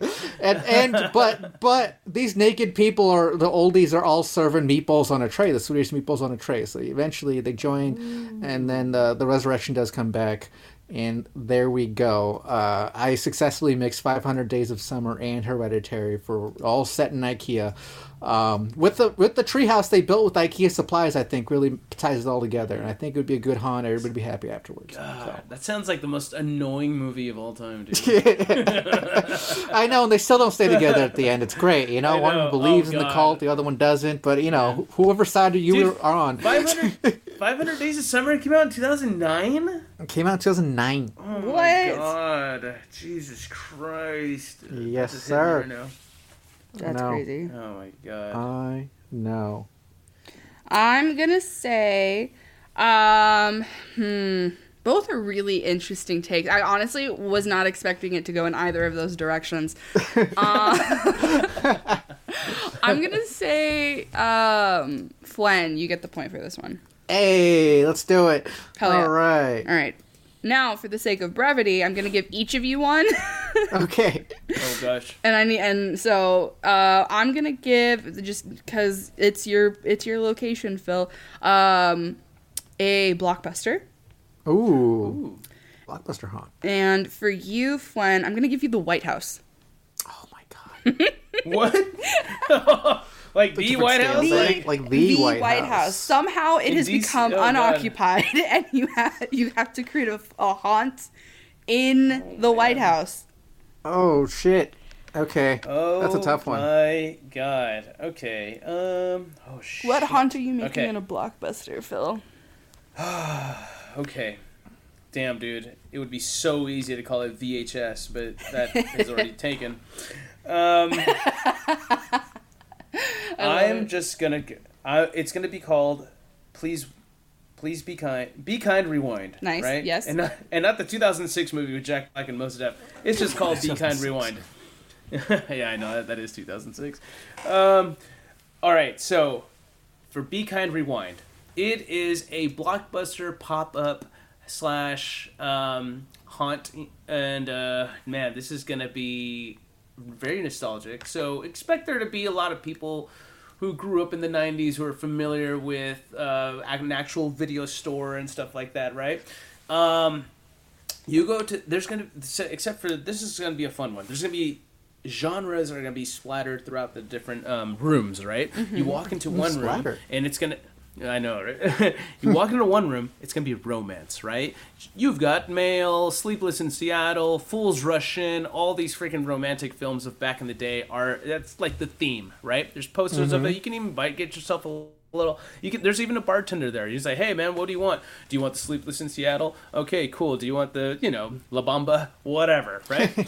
but these naked people the oldies are all serving meatballs on a tray, the Swedish meatballs on a tray. So eventually they join, and then the resurrection does come back, And there we go. I successfully mixed 500 Days of Summer and Hereditary for all set in IKEA. With the treehouse they built with IKEA supplies, I think really ties it all together. And I think it would be a good haunt. Everybody would be happy afterwards. God, that sounds like the most annoying movie of all time, dude. I know, and they still don't stay together at the end. It's great. You know, I one know. believes Oh, in the God. cult, the other one doesn't. But, you know, whoever side you Dude, are on. 500 Days of Summer came out in 2009? It came out in 2009. Oh my What? God. Jesus Christ. Yes, Just hitting me sir. right now. That's No. crazy. Oh my God. I know. I'm gonna say, both are really interesting takes. I honestly was not expecting it to go in either of those directions. I'm gonna say, Flen, you get the point for this one. Hey, let's do it. Hell yeah. All right. All right. Now, for the sake of brevity, I'm gonna give each of you one. Okay. Oh gosh. So I'm gonna give, just because it's your location, Phil, a Blockbuster. Ooh. Blockbuster haunt. And for you, Flen, I'm gonna give you the White House. Oh my god. What? Like the Different White scales, House? like the White House. Somehow it In has DC become oh, God. unoccupied, and you have to create a haunt in the White House. Oh shit. Okay. Oh, That's a tough one. my God. Okay. Oh shit. What haunt are you making Okay. in a Blockbuster, Phil? Okay. Damn, dude. It would be so easy to call it VHS, but that is already taken. I'm just gonna. It's gonna be called "Please Be Kind." Be Kind, Rewind. Nice, Right? yes. And not the 2006 movie with Jack Black and Mos Def. It's just called "Be Kind, Rewind." Yeah, I know that is 2006. All right, so for Be Kind, Rewind, it is a Blockbuster pop-up / haunt, and man, this is gonna be very nostalgic. So expect there to be a lot of people who grew up in the 90s who are familiar with an actual video store and stuff like that, right? You go to, there's going to, except for, this is going to be a fun one. There's going to be genres that are going to be splattered throughout the different rooms, right? Mm-hmm. You walk into one room Splattered. and it's going to, I know, right? You walk into one room, it's going to be romance, right? You've got Mail, Sleepless in Seattle, Fools Rush In, all these freaking romantic films of back in the day that's like the theme, right? There's posters of it. You can even get yourself a little, there's even a bartender there. You say, hey man, what do you want? Do you want the Sleepless in Seattle? Okay, cool. Do you want the, La Bamba? Whatever, right?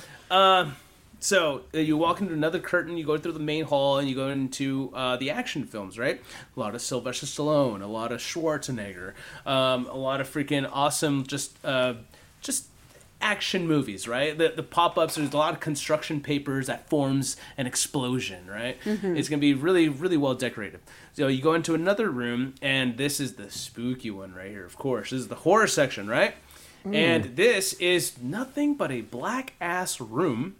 So you walk into another curtain, you go through the main hall, and you go into the action films, right? A lot of Sylvester Stallone, a lot of Schwarzenegger, a lot of freaking awesome just action movies, right? The pop-ups, there's a lot of construction papers that forms an explosion, right? It's going to be really, really well decorated. So you go into another room, and this is the spooky one right here, of course. This is the horror section, right? And this is nothing but a black-ass room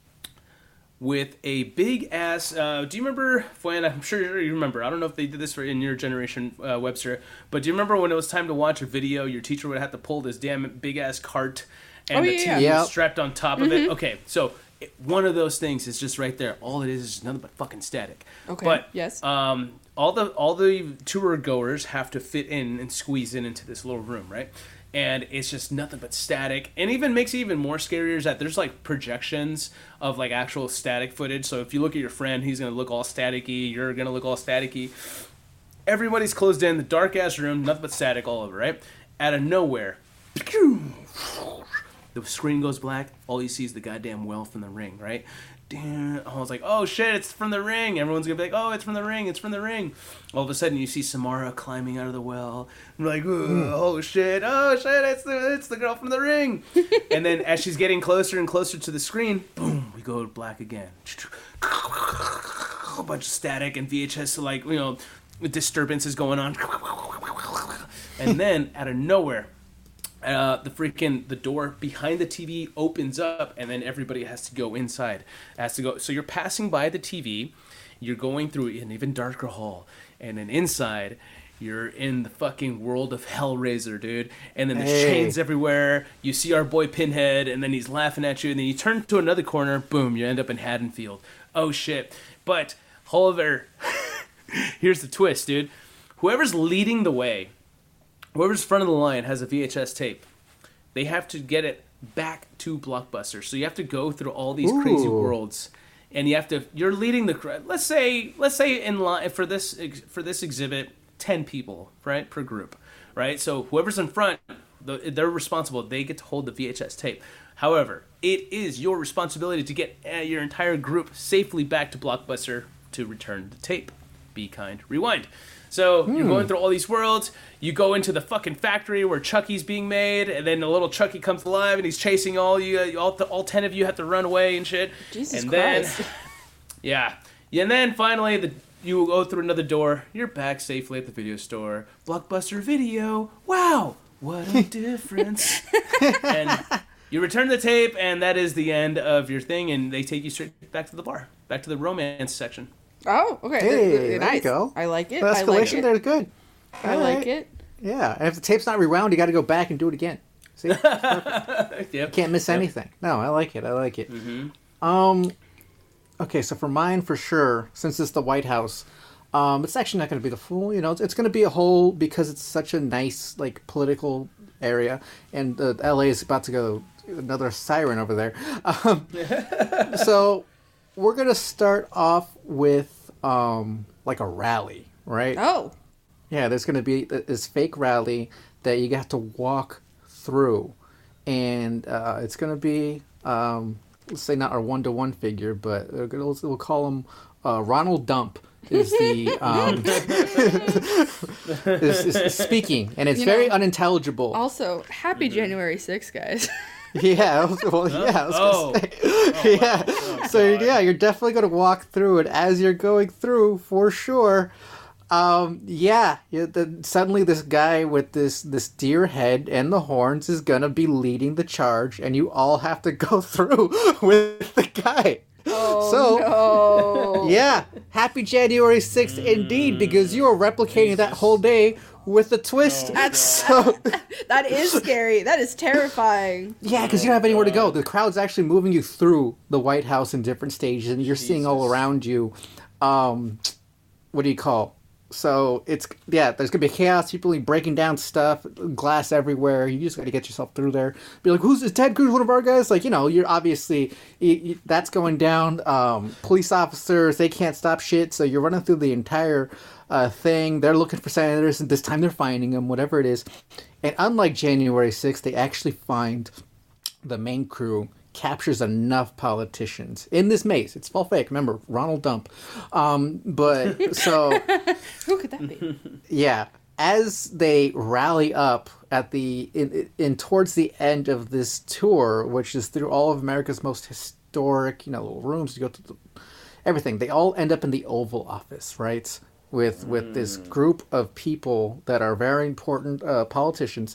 with a big ass. Do you remember, Flan? I'm sure you remember. I don't know if they did this in your generation, Webster, but do you remember when it was time to watch a video, your teacher would have to pull this damn big ass cart and the TV Yep. strapped on top of it? Okay, so one of those things is just right there. All it is nothing but fucking static. Okay, But yes. all the tour goers have to fit in and squeeze into this little room, right? And it's just nothing but static, and even makes it even more scarier is that there's like projections of like actual static footage. So if you look at your friend, he's gonna look all staticky, you're gonna look all staticky. Everybody's closed in the dark ass room, nothing but static all over, right? Out of nowhere, the screen goes black. All you see is the goddamn well from the Ring, right? Damn. I was like, oh shit, it's from the Ring. Everyone's gonna be like, oh, it's from the Ring, it's from the Ring. All of a sudden, you see Samara climbing out of the well. And we're like, oh shit, it's the girl from the Ring. And then as she's getting closer and closer to the screen, boom, we go black again. A bunch of static and VHS, like, disturbances going on. And then out of nowhere, the door behind the TV opens up, and then everybody has to go inside. So you're passing by the TV, you're going through an even darker hall, and then inside you're in the fucking world of Hellraiser, dude. And then there's chains everywhere. You see our boy Pinhead, and then he's laughing at you. And then you turn to another corner, boom, you end up in Haddonfield. Oh, shit. But, however, here's the twist, dude. Whoever's leading the way, whoever's front of the line has a VHS tape. They have to get it back to Blockbuster. So you have to go through all these crazy worlds. And you're leading the, let's say in line for this exhibit, 10 people, right, per group, right? So whoever's in front, they're responsible. They get to hold the VHS tape. However, it is your responsibility to get your entire group safely back to Blockbuster to return the tape. Be kind, rewind. So you're going through all these worlds. You go into the fucking factory where Chucky's being made, and then the little Chucky comes alive, and he's chasing all you. All 10 of you have to run away and shit. Jesus and Christ. Then, yeah, and then finally you go through another door. You're back safely at the video store. Blockbuster Video. Wow, what a difference! And you return the tape, and that is the end of your thing. And they take you straight back to the bar, back to the romance section. Oh, okay. Hey, Nice. there you go. I like it. The I like escalation it. there is good. I like it. Yeah, and if the tape's not rewound, you got to go back and do it again. See, Yep. you can't miss anything. No, I like it. Okay, so for mine, for sure, since it's the White House, it's actually not going to be the full. It's going to be a whole because it's such a nice like political area, and LA is about to go another siren over there. So we're going to start off with like a rally, right? Oh. Yeah, there's going to be this fake rally that you have to walk through. And it's going to be, let's say not our one-to-one figure, but we'll call him Ronald Dump is the is speaking. And it's very unintelligible. Also, happy January 6th, guys. Yeah, well, yeah. You're definitely going to walk through it as you're going through, for sure. Suddenly this guy with this deer head and the horns is gonna be leading the charge, and you all have to go through with the guy. Oh, no. Yeah, happy January 6th indeed, because you are replicating that whole day with a twist. That is scary. That is terrifying. Yeah, because you don't have anywhere to go. The crowd's actually moving you through the White House in different stages, and you're seeing all around you. What do you call? So there's gonna be chaos, people breaking down stuff, glass everywhere. You just got to get yourself through there. Be like, is Ted Cruz one of our guys? Like, you're obviously that's going down. Police officers, they can't stop shit. So you're running through the entire thing. They're looking for senators, and this time they're finding them, whatever it is. And unlike January 6th, they actually find the main crew captures enough politicians in this maze. It's all fake. Remember, Ronald Dump. But so Who could that be? yeah, as they rally up at in towards the end of this tour, which is through all of America's most historic, little rooms, you go to everything. They all end up in the Oval Office, right? With this group of people that are very important politicians.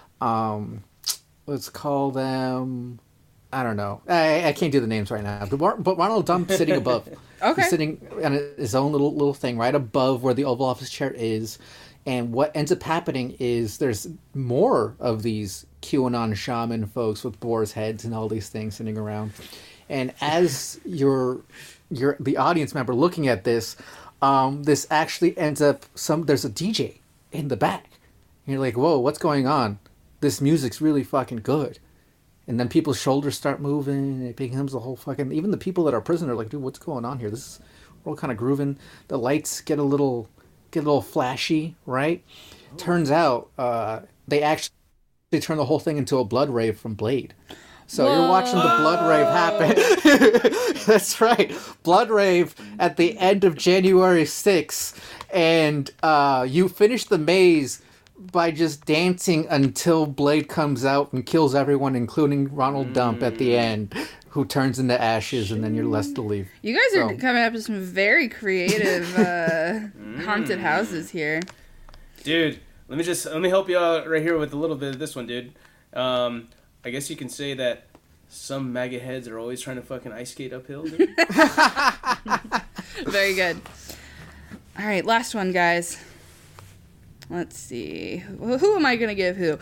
Let's call them. I don't know. I can't do the names right now. But Ronald Dump sitting above. Okay. He's sitting on his own little thing right above where the Oval Office chair is. And what ends up happening is there's more of these QAnon shaman folks with boar's heads and all these things sitting around. And as you're the audience member looking at this, this actually ends up there's a DJ in the back. And you're like, whoa, what's going on? This music's really fucking good. And then people's shoulders start moving, and it becomes the whole fucking... Even the people that are prisoners are like, dude, what's going on here? We're all kind of grooving. The lights get a little flashy, right? Turns out they actually turn the whole thing into a blood rave from Blade. So you're watching the blood rave happen. That's right. Blood rave at the end of January 6th. And you finish the maze by just dancing until Blade comes out and kills everyone, including Ronald Dump at the end, who turns into ashes, and then you're left to leave. You guys are coming up with some very creative haunted houses here. Dude, let me help you out right here with a little bit of this one, dude. I guess you can say that some MAGA heads are always trying to fucking ice skate uphill, dude. Very good. All right, last one, guys. Let's see. Who am I gonna give who?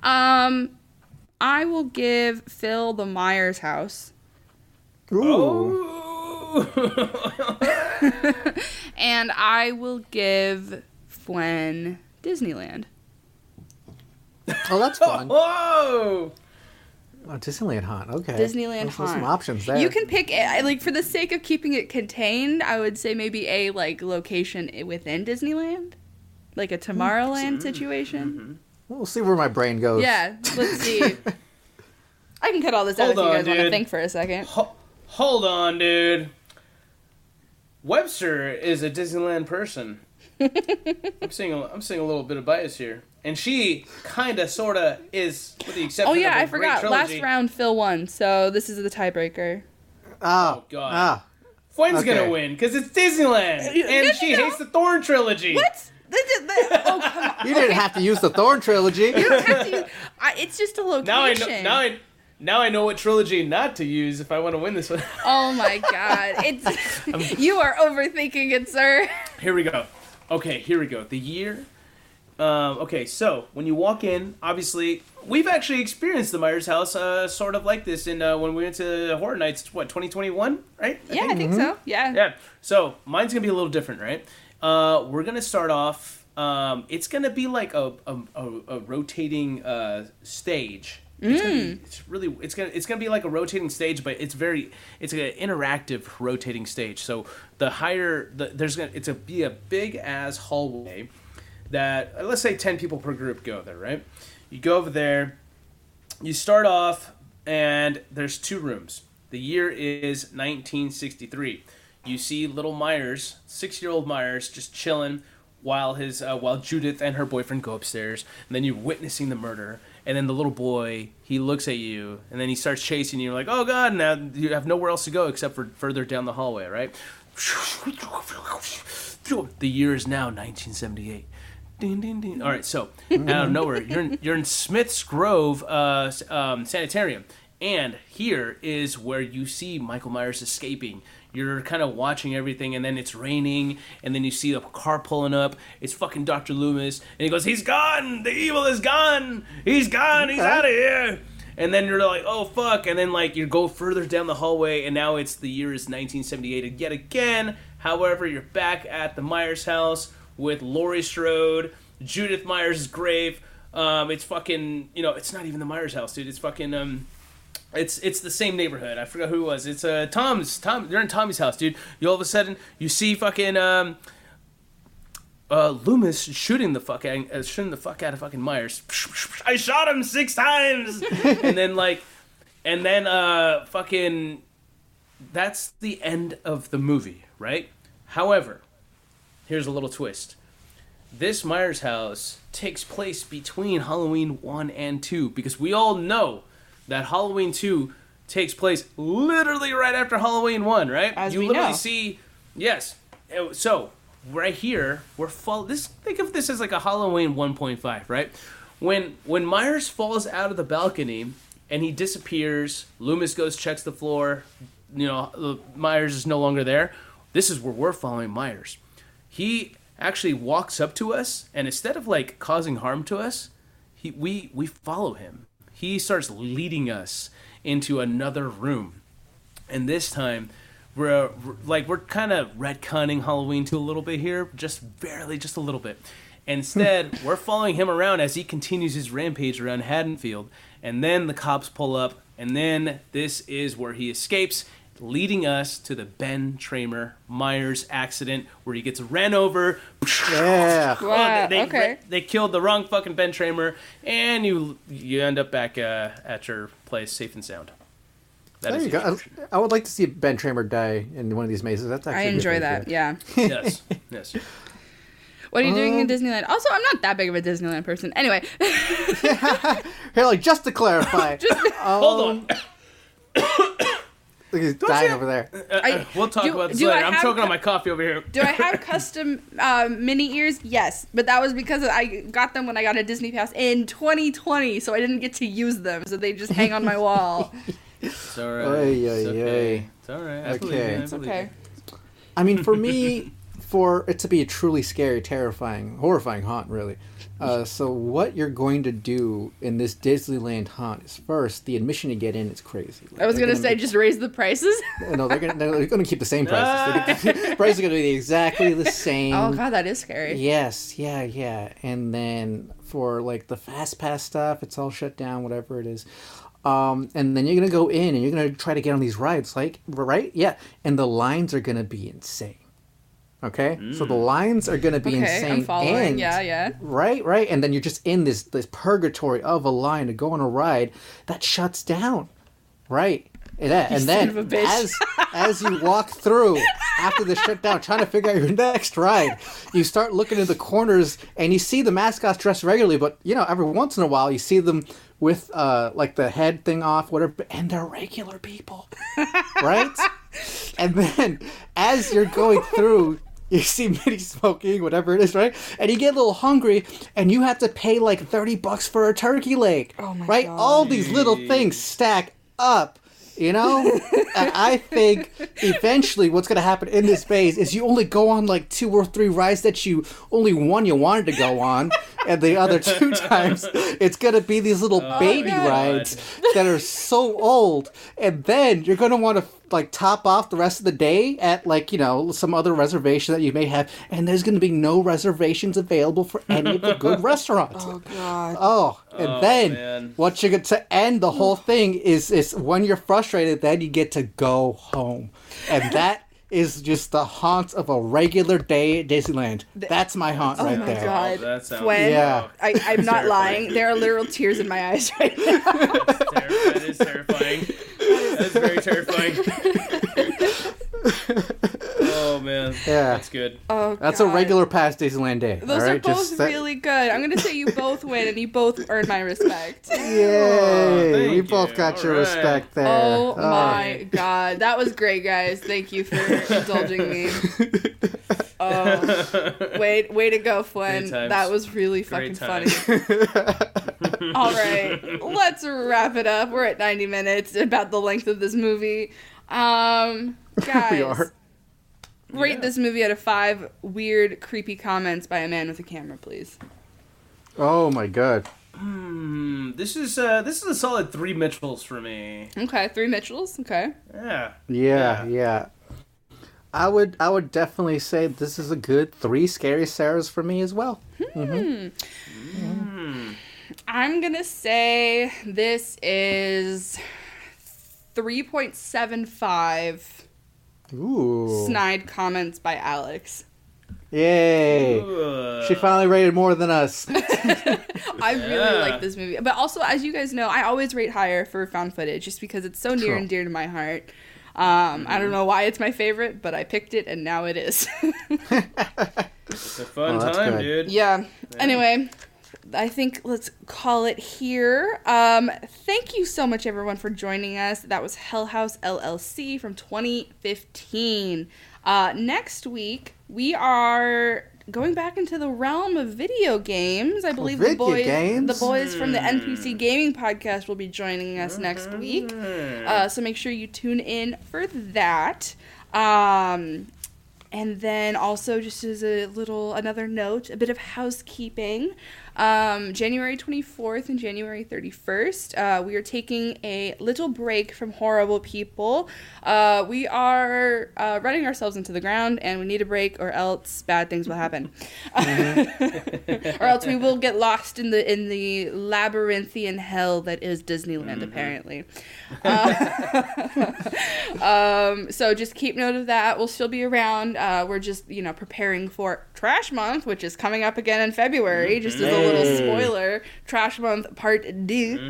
I will give Phil the Myers house. Ooh. And I will give Gwen Disneyland. Oh, that's fun. Whoa! Oh, Disneyland haunt. Okay. Disneyland Those are haunt. some options there. You can pick, like, for the sake of keeping it contained, I would say maybe a, like, location within Disneyland. Like a Tomorrowland situation. We'll see where my brain goes. Yeah, let's see. I can cut all this out if Hold you on, guys want to dude. think for a second. Hold on, dude. Webster is a Disneyland person. I'm seeing a little bit of bias here, and she kind of, sort of is, with the exception. Oh yeah, of a I forgot. great Last trilogy. round, Phil won, so this is the tiebreaker. Oh, God. Ah. Gwen's Okay. gonna win because it's Disneyland, and she hates the Thorn trilogy. What? Oh come on! You didn't have to use the Thorn trilogy. You don't have to. It's just a location. Now I know what trilogy not to use if I want to win this one. Oh my god! It's you are overthinking it, sir. Here we go. Okay, here we go. The year. Okay, so when you walk in, obviously, we've actually experienced the Myers house sort of like this in when we went to Horror Nights, 2021, right? I think so. Yeah. Yeah. So mine's gonna be a little different, right? We're gonna start off. It's gonna be like a rotating stage. It's gonna be like a rotating stage, but it's an interactive rotating stage. So the higher it's be a big ass hallway that, let's say 10 people per group go there, right? You go over there, you start off, and there's 2 rooms. The year is 1963. You see little Myers, 6-year-old Myers, just chilling while Judith and her boyfriend go upstairs, and then you're witnessing the murder. And then the little boy, he looks at you, and then he starts chasing you. You're like, oh god, now you have nowhere else to go except for further down the hallway, right? The year is now 1978. Ding, ding, ding. All right, so out of nowhere, you're in Smith's Grove Sanitarium, and here is where you see Michael Myers escaping. You're kind of watching everything, and then it's raining, and then you see a car pulling up. It's fucking Dr. Loomis, and he goes, he's gone! The evil is gone! He's gone! He's out of here! And then you're like, oh, fuck. And then, like, you go further down the hallway, and now it's the year is 1978 and yet again. However, you're back at the Myers house with Laurie Strode, Judith Myers' grave. It's fucking, it's not even the Myers house, dude. It's fucking, It's the same neighborhood. I forgot who it was. It's Tom's. You're in Tommy's house, dude. You all of a sudden you see fucking Loomis shooting the fuck out of fucking Myers. I shot him 6 times, and then fucking that's the end of the movie, right? However, here's a little twist. This Myers house takes place between Halloween 1 and 2 because we all know that Halloween 2 takes place literally right after Halloween 1, right? As you we literally know. see, yes. So right here, think of this as like a Halloween 1.5, right? When Myers falls out of the balcony and he disappears, Loomis goes, checks the floor, Myers is no longer there. This is where we're following Myers. He actually walks up to us, and instead of like causing harm to us, we follow him. He starts leading us into another room, and this time we're kind of retconning Halloween 2 a little bit here, just barely, just a little bit. Instead, we're following him around as he continues his rampage around Haddonfield, and then the cops pull up, and then this is where he escapes, leading us to the Ben Tramer Myers accident where he gets ran over. Yeah. Wow, okay. They killed the wrong fucking Ben Tramer, and you end up back at your place safe and sound. That There is you the go. description. I would like to see Ben Tramer die in one of these mazes. That's actually I enjoy that. Yeah. Yes, yes. What are you doing in Disneyland? Also, I'm not that big of a Disneyland person. Anyway. Here, like, just to clarify. Hold on. Look, he's dying over there. We'll talk about this do I later. I'm have choking on my coffee over here. Do I have custom mini ears? Yes, but that was because I got them when I got a Disney Pass in 2020, so I didn't get to use them, so they just hang on my wall. It's all right. Oy, It's oy, okay. oy. It's all right. I Okay. believe you. I It's believe okay. you. I mean, for me, for it to be a truly scary, terrifying, horrifying haunt, really. So what you're going to do in this Disneyland haunt is first, the admission to get in is crazy. Like, I was gonna say just raise the prices. No, they're gonna keep the same prices. The prices are gonna be exactly the same. Oh god, that is scary. Yes, yeah. And then for like the fast pass stuff, it's all shut down, whatever it is. And then you're gonna go in and you're gonna try to get on these rides, like right? Yeah. And the lines are gonna be insane. Okay? So the lines are gonna be insane. I'm following. And, Yeah. Right. And then you're just in this purgatory of a line to go on a ride that shuts down. Right. And son of a then bitch. as you walk through after the shutdown, trying to figure out your next ride, you start looking in the corners and you see the mascots dressed regularly, but every once in a while you see them with like the head thing off, whatever, and they're regular people, right? And then as you're going through, you see Minnie smoking, whatever it is, right? And you get a little hungry, and you have to pay like $30 for a turkey leg, Oh my right? God. All these little things stack up. And I think eventually what's going to happen in this phase is you only go on like 2 or 3 rides that you wanted to go on. And the other 2 times, it's going to be these little baby God. rides that are so old. And then you're going to want to like top off the rest of the day at like, some other reservation that you may have. And there's going to be no reservations available for any of the good restaurants. Oh god. Oh, and then man. what you get to end the whole thing is when you're frustrated, then you get to go home. And that is just the haunt of a regular day at Disneyland. That's my haunt right Oh my there. god. that sounds- When Yeah. I'm not Terrifying. lying. There are literal tears in my eyes right now. That is terrifying. That is very terrifying. Oh man. Yeah. That's good. Oh, That's God. a regular past Disneyland day. Those all are right? both really good. I'm gonna say you both win and you both earn my respect. Yay! thank We both you. got your All right. respect there. Oh my god, that was great, guys. Thank you for indulging me. Oh, way to go, Flynn. Great times. That was really Great fucking funny. times. All right, let's wrap it up. We're at 90 minutes, about the length of this movie. Guys, We are. rate Yeah. this movie out of 5 weird, creepy comments by a man with a camera, please. Oh my god. This is a solid 3 Mitchells for me. Okay, 3 Mitchells. Okay. Yeah. Yeah. I would definitely say this is a good 3 Scary Sarahs for me as well. I'm gonna say this is 3.75 Ooh. snide comments by Alex. Yay. She finally rated more than us. I really like this movie. But also, as you guys know, I always rate higher for found footage just because it's so near True. and dear to my heart. I don't know why it's my favorite, but I picked it and now it is. It's a fun Oh, that's time, good. dude. Yeah. Anyway, I think let's call it here. Thank you so much, everyone, for joining us. That was Hell House LLC from 2015. Next week, we are going back into the realm of video games. I believe the video games? boys from the NPC Gaming Podcast will be joining us next week. So make sure you tune in for that. And then also, just as another note, a bit of housekeeping. January 24th and January 31st, we are taking a little break from Horrible People. We are running ourselves into the ground, and we need a break, or else bad things will happen. Or else we will get lost in the labyrinthian hell that is Disneyland, apparently. So just keep note of that. We'll still be around. We're just, preparing for Trash Month, which is coming up again in February, just as a little spoiler. Trash Month Part 2.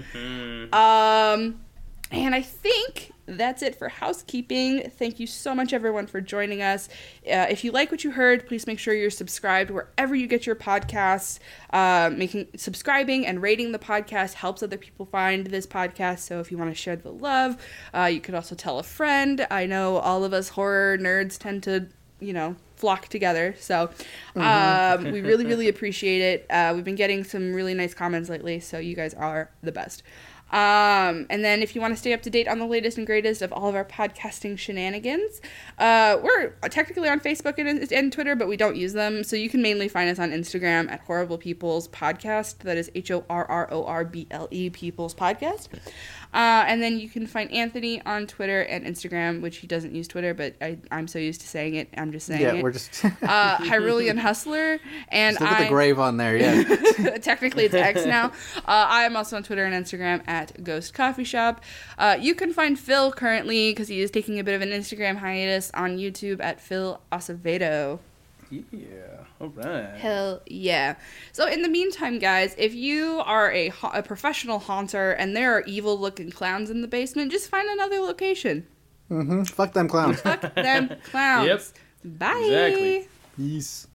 And I think that's it for housekeeping. Thank you so much, everyone, for joining us. If you like what you heard, please make sure you're subscribed wherever you get your podcasts. Subscribing and rating the podcast helps other people find this podcast. So if you want to share the love, you could also tell a friend. I know all of us horror nerds tend to, flock together. So we really, really appreciate it. We've been getting some really nice comments lately, so you guys are the best. And then if you want to stay up to date on the latest and greatest of all of our podcasting shenanigans, we're technically on Facebook and Twitter, but we don't use them. So you can mainly find us on Instagram at Horrible People's Podcast. That is HORRORBLE People's Podcast. And then you can find Anthony on Twitter and Instagram, which he doesn't use Twitter, but I'm so used to saying it, I'm just saying it. Yeah, we're just... Hyrulean Hustler. And Look at the grave on there, yeah. Technically, it's X now. I am also on Twitter and Instagram at Ghost Coffee Shop. You can find Phil currently, because he is taking a bit of an Instagram hiatus, on YouTube at Phil Acevedo. Yeah. All right. Hell yeah. So in the meantime, guys, if you are a professional haunter and there are evil-looking clowns in the basement, just find another location. Fuck them clowns. Fuck them clowns. Yep. Bye. Exactly. Peace.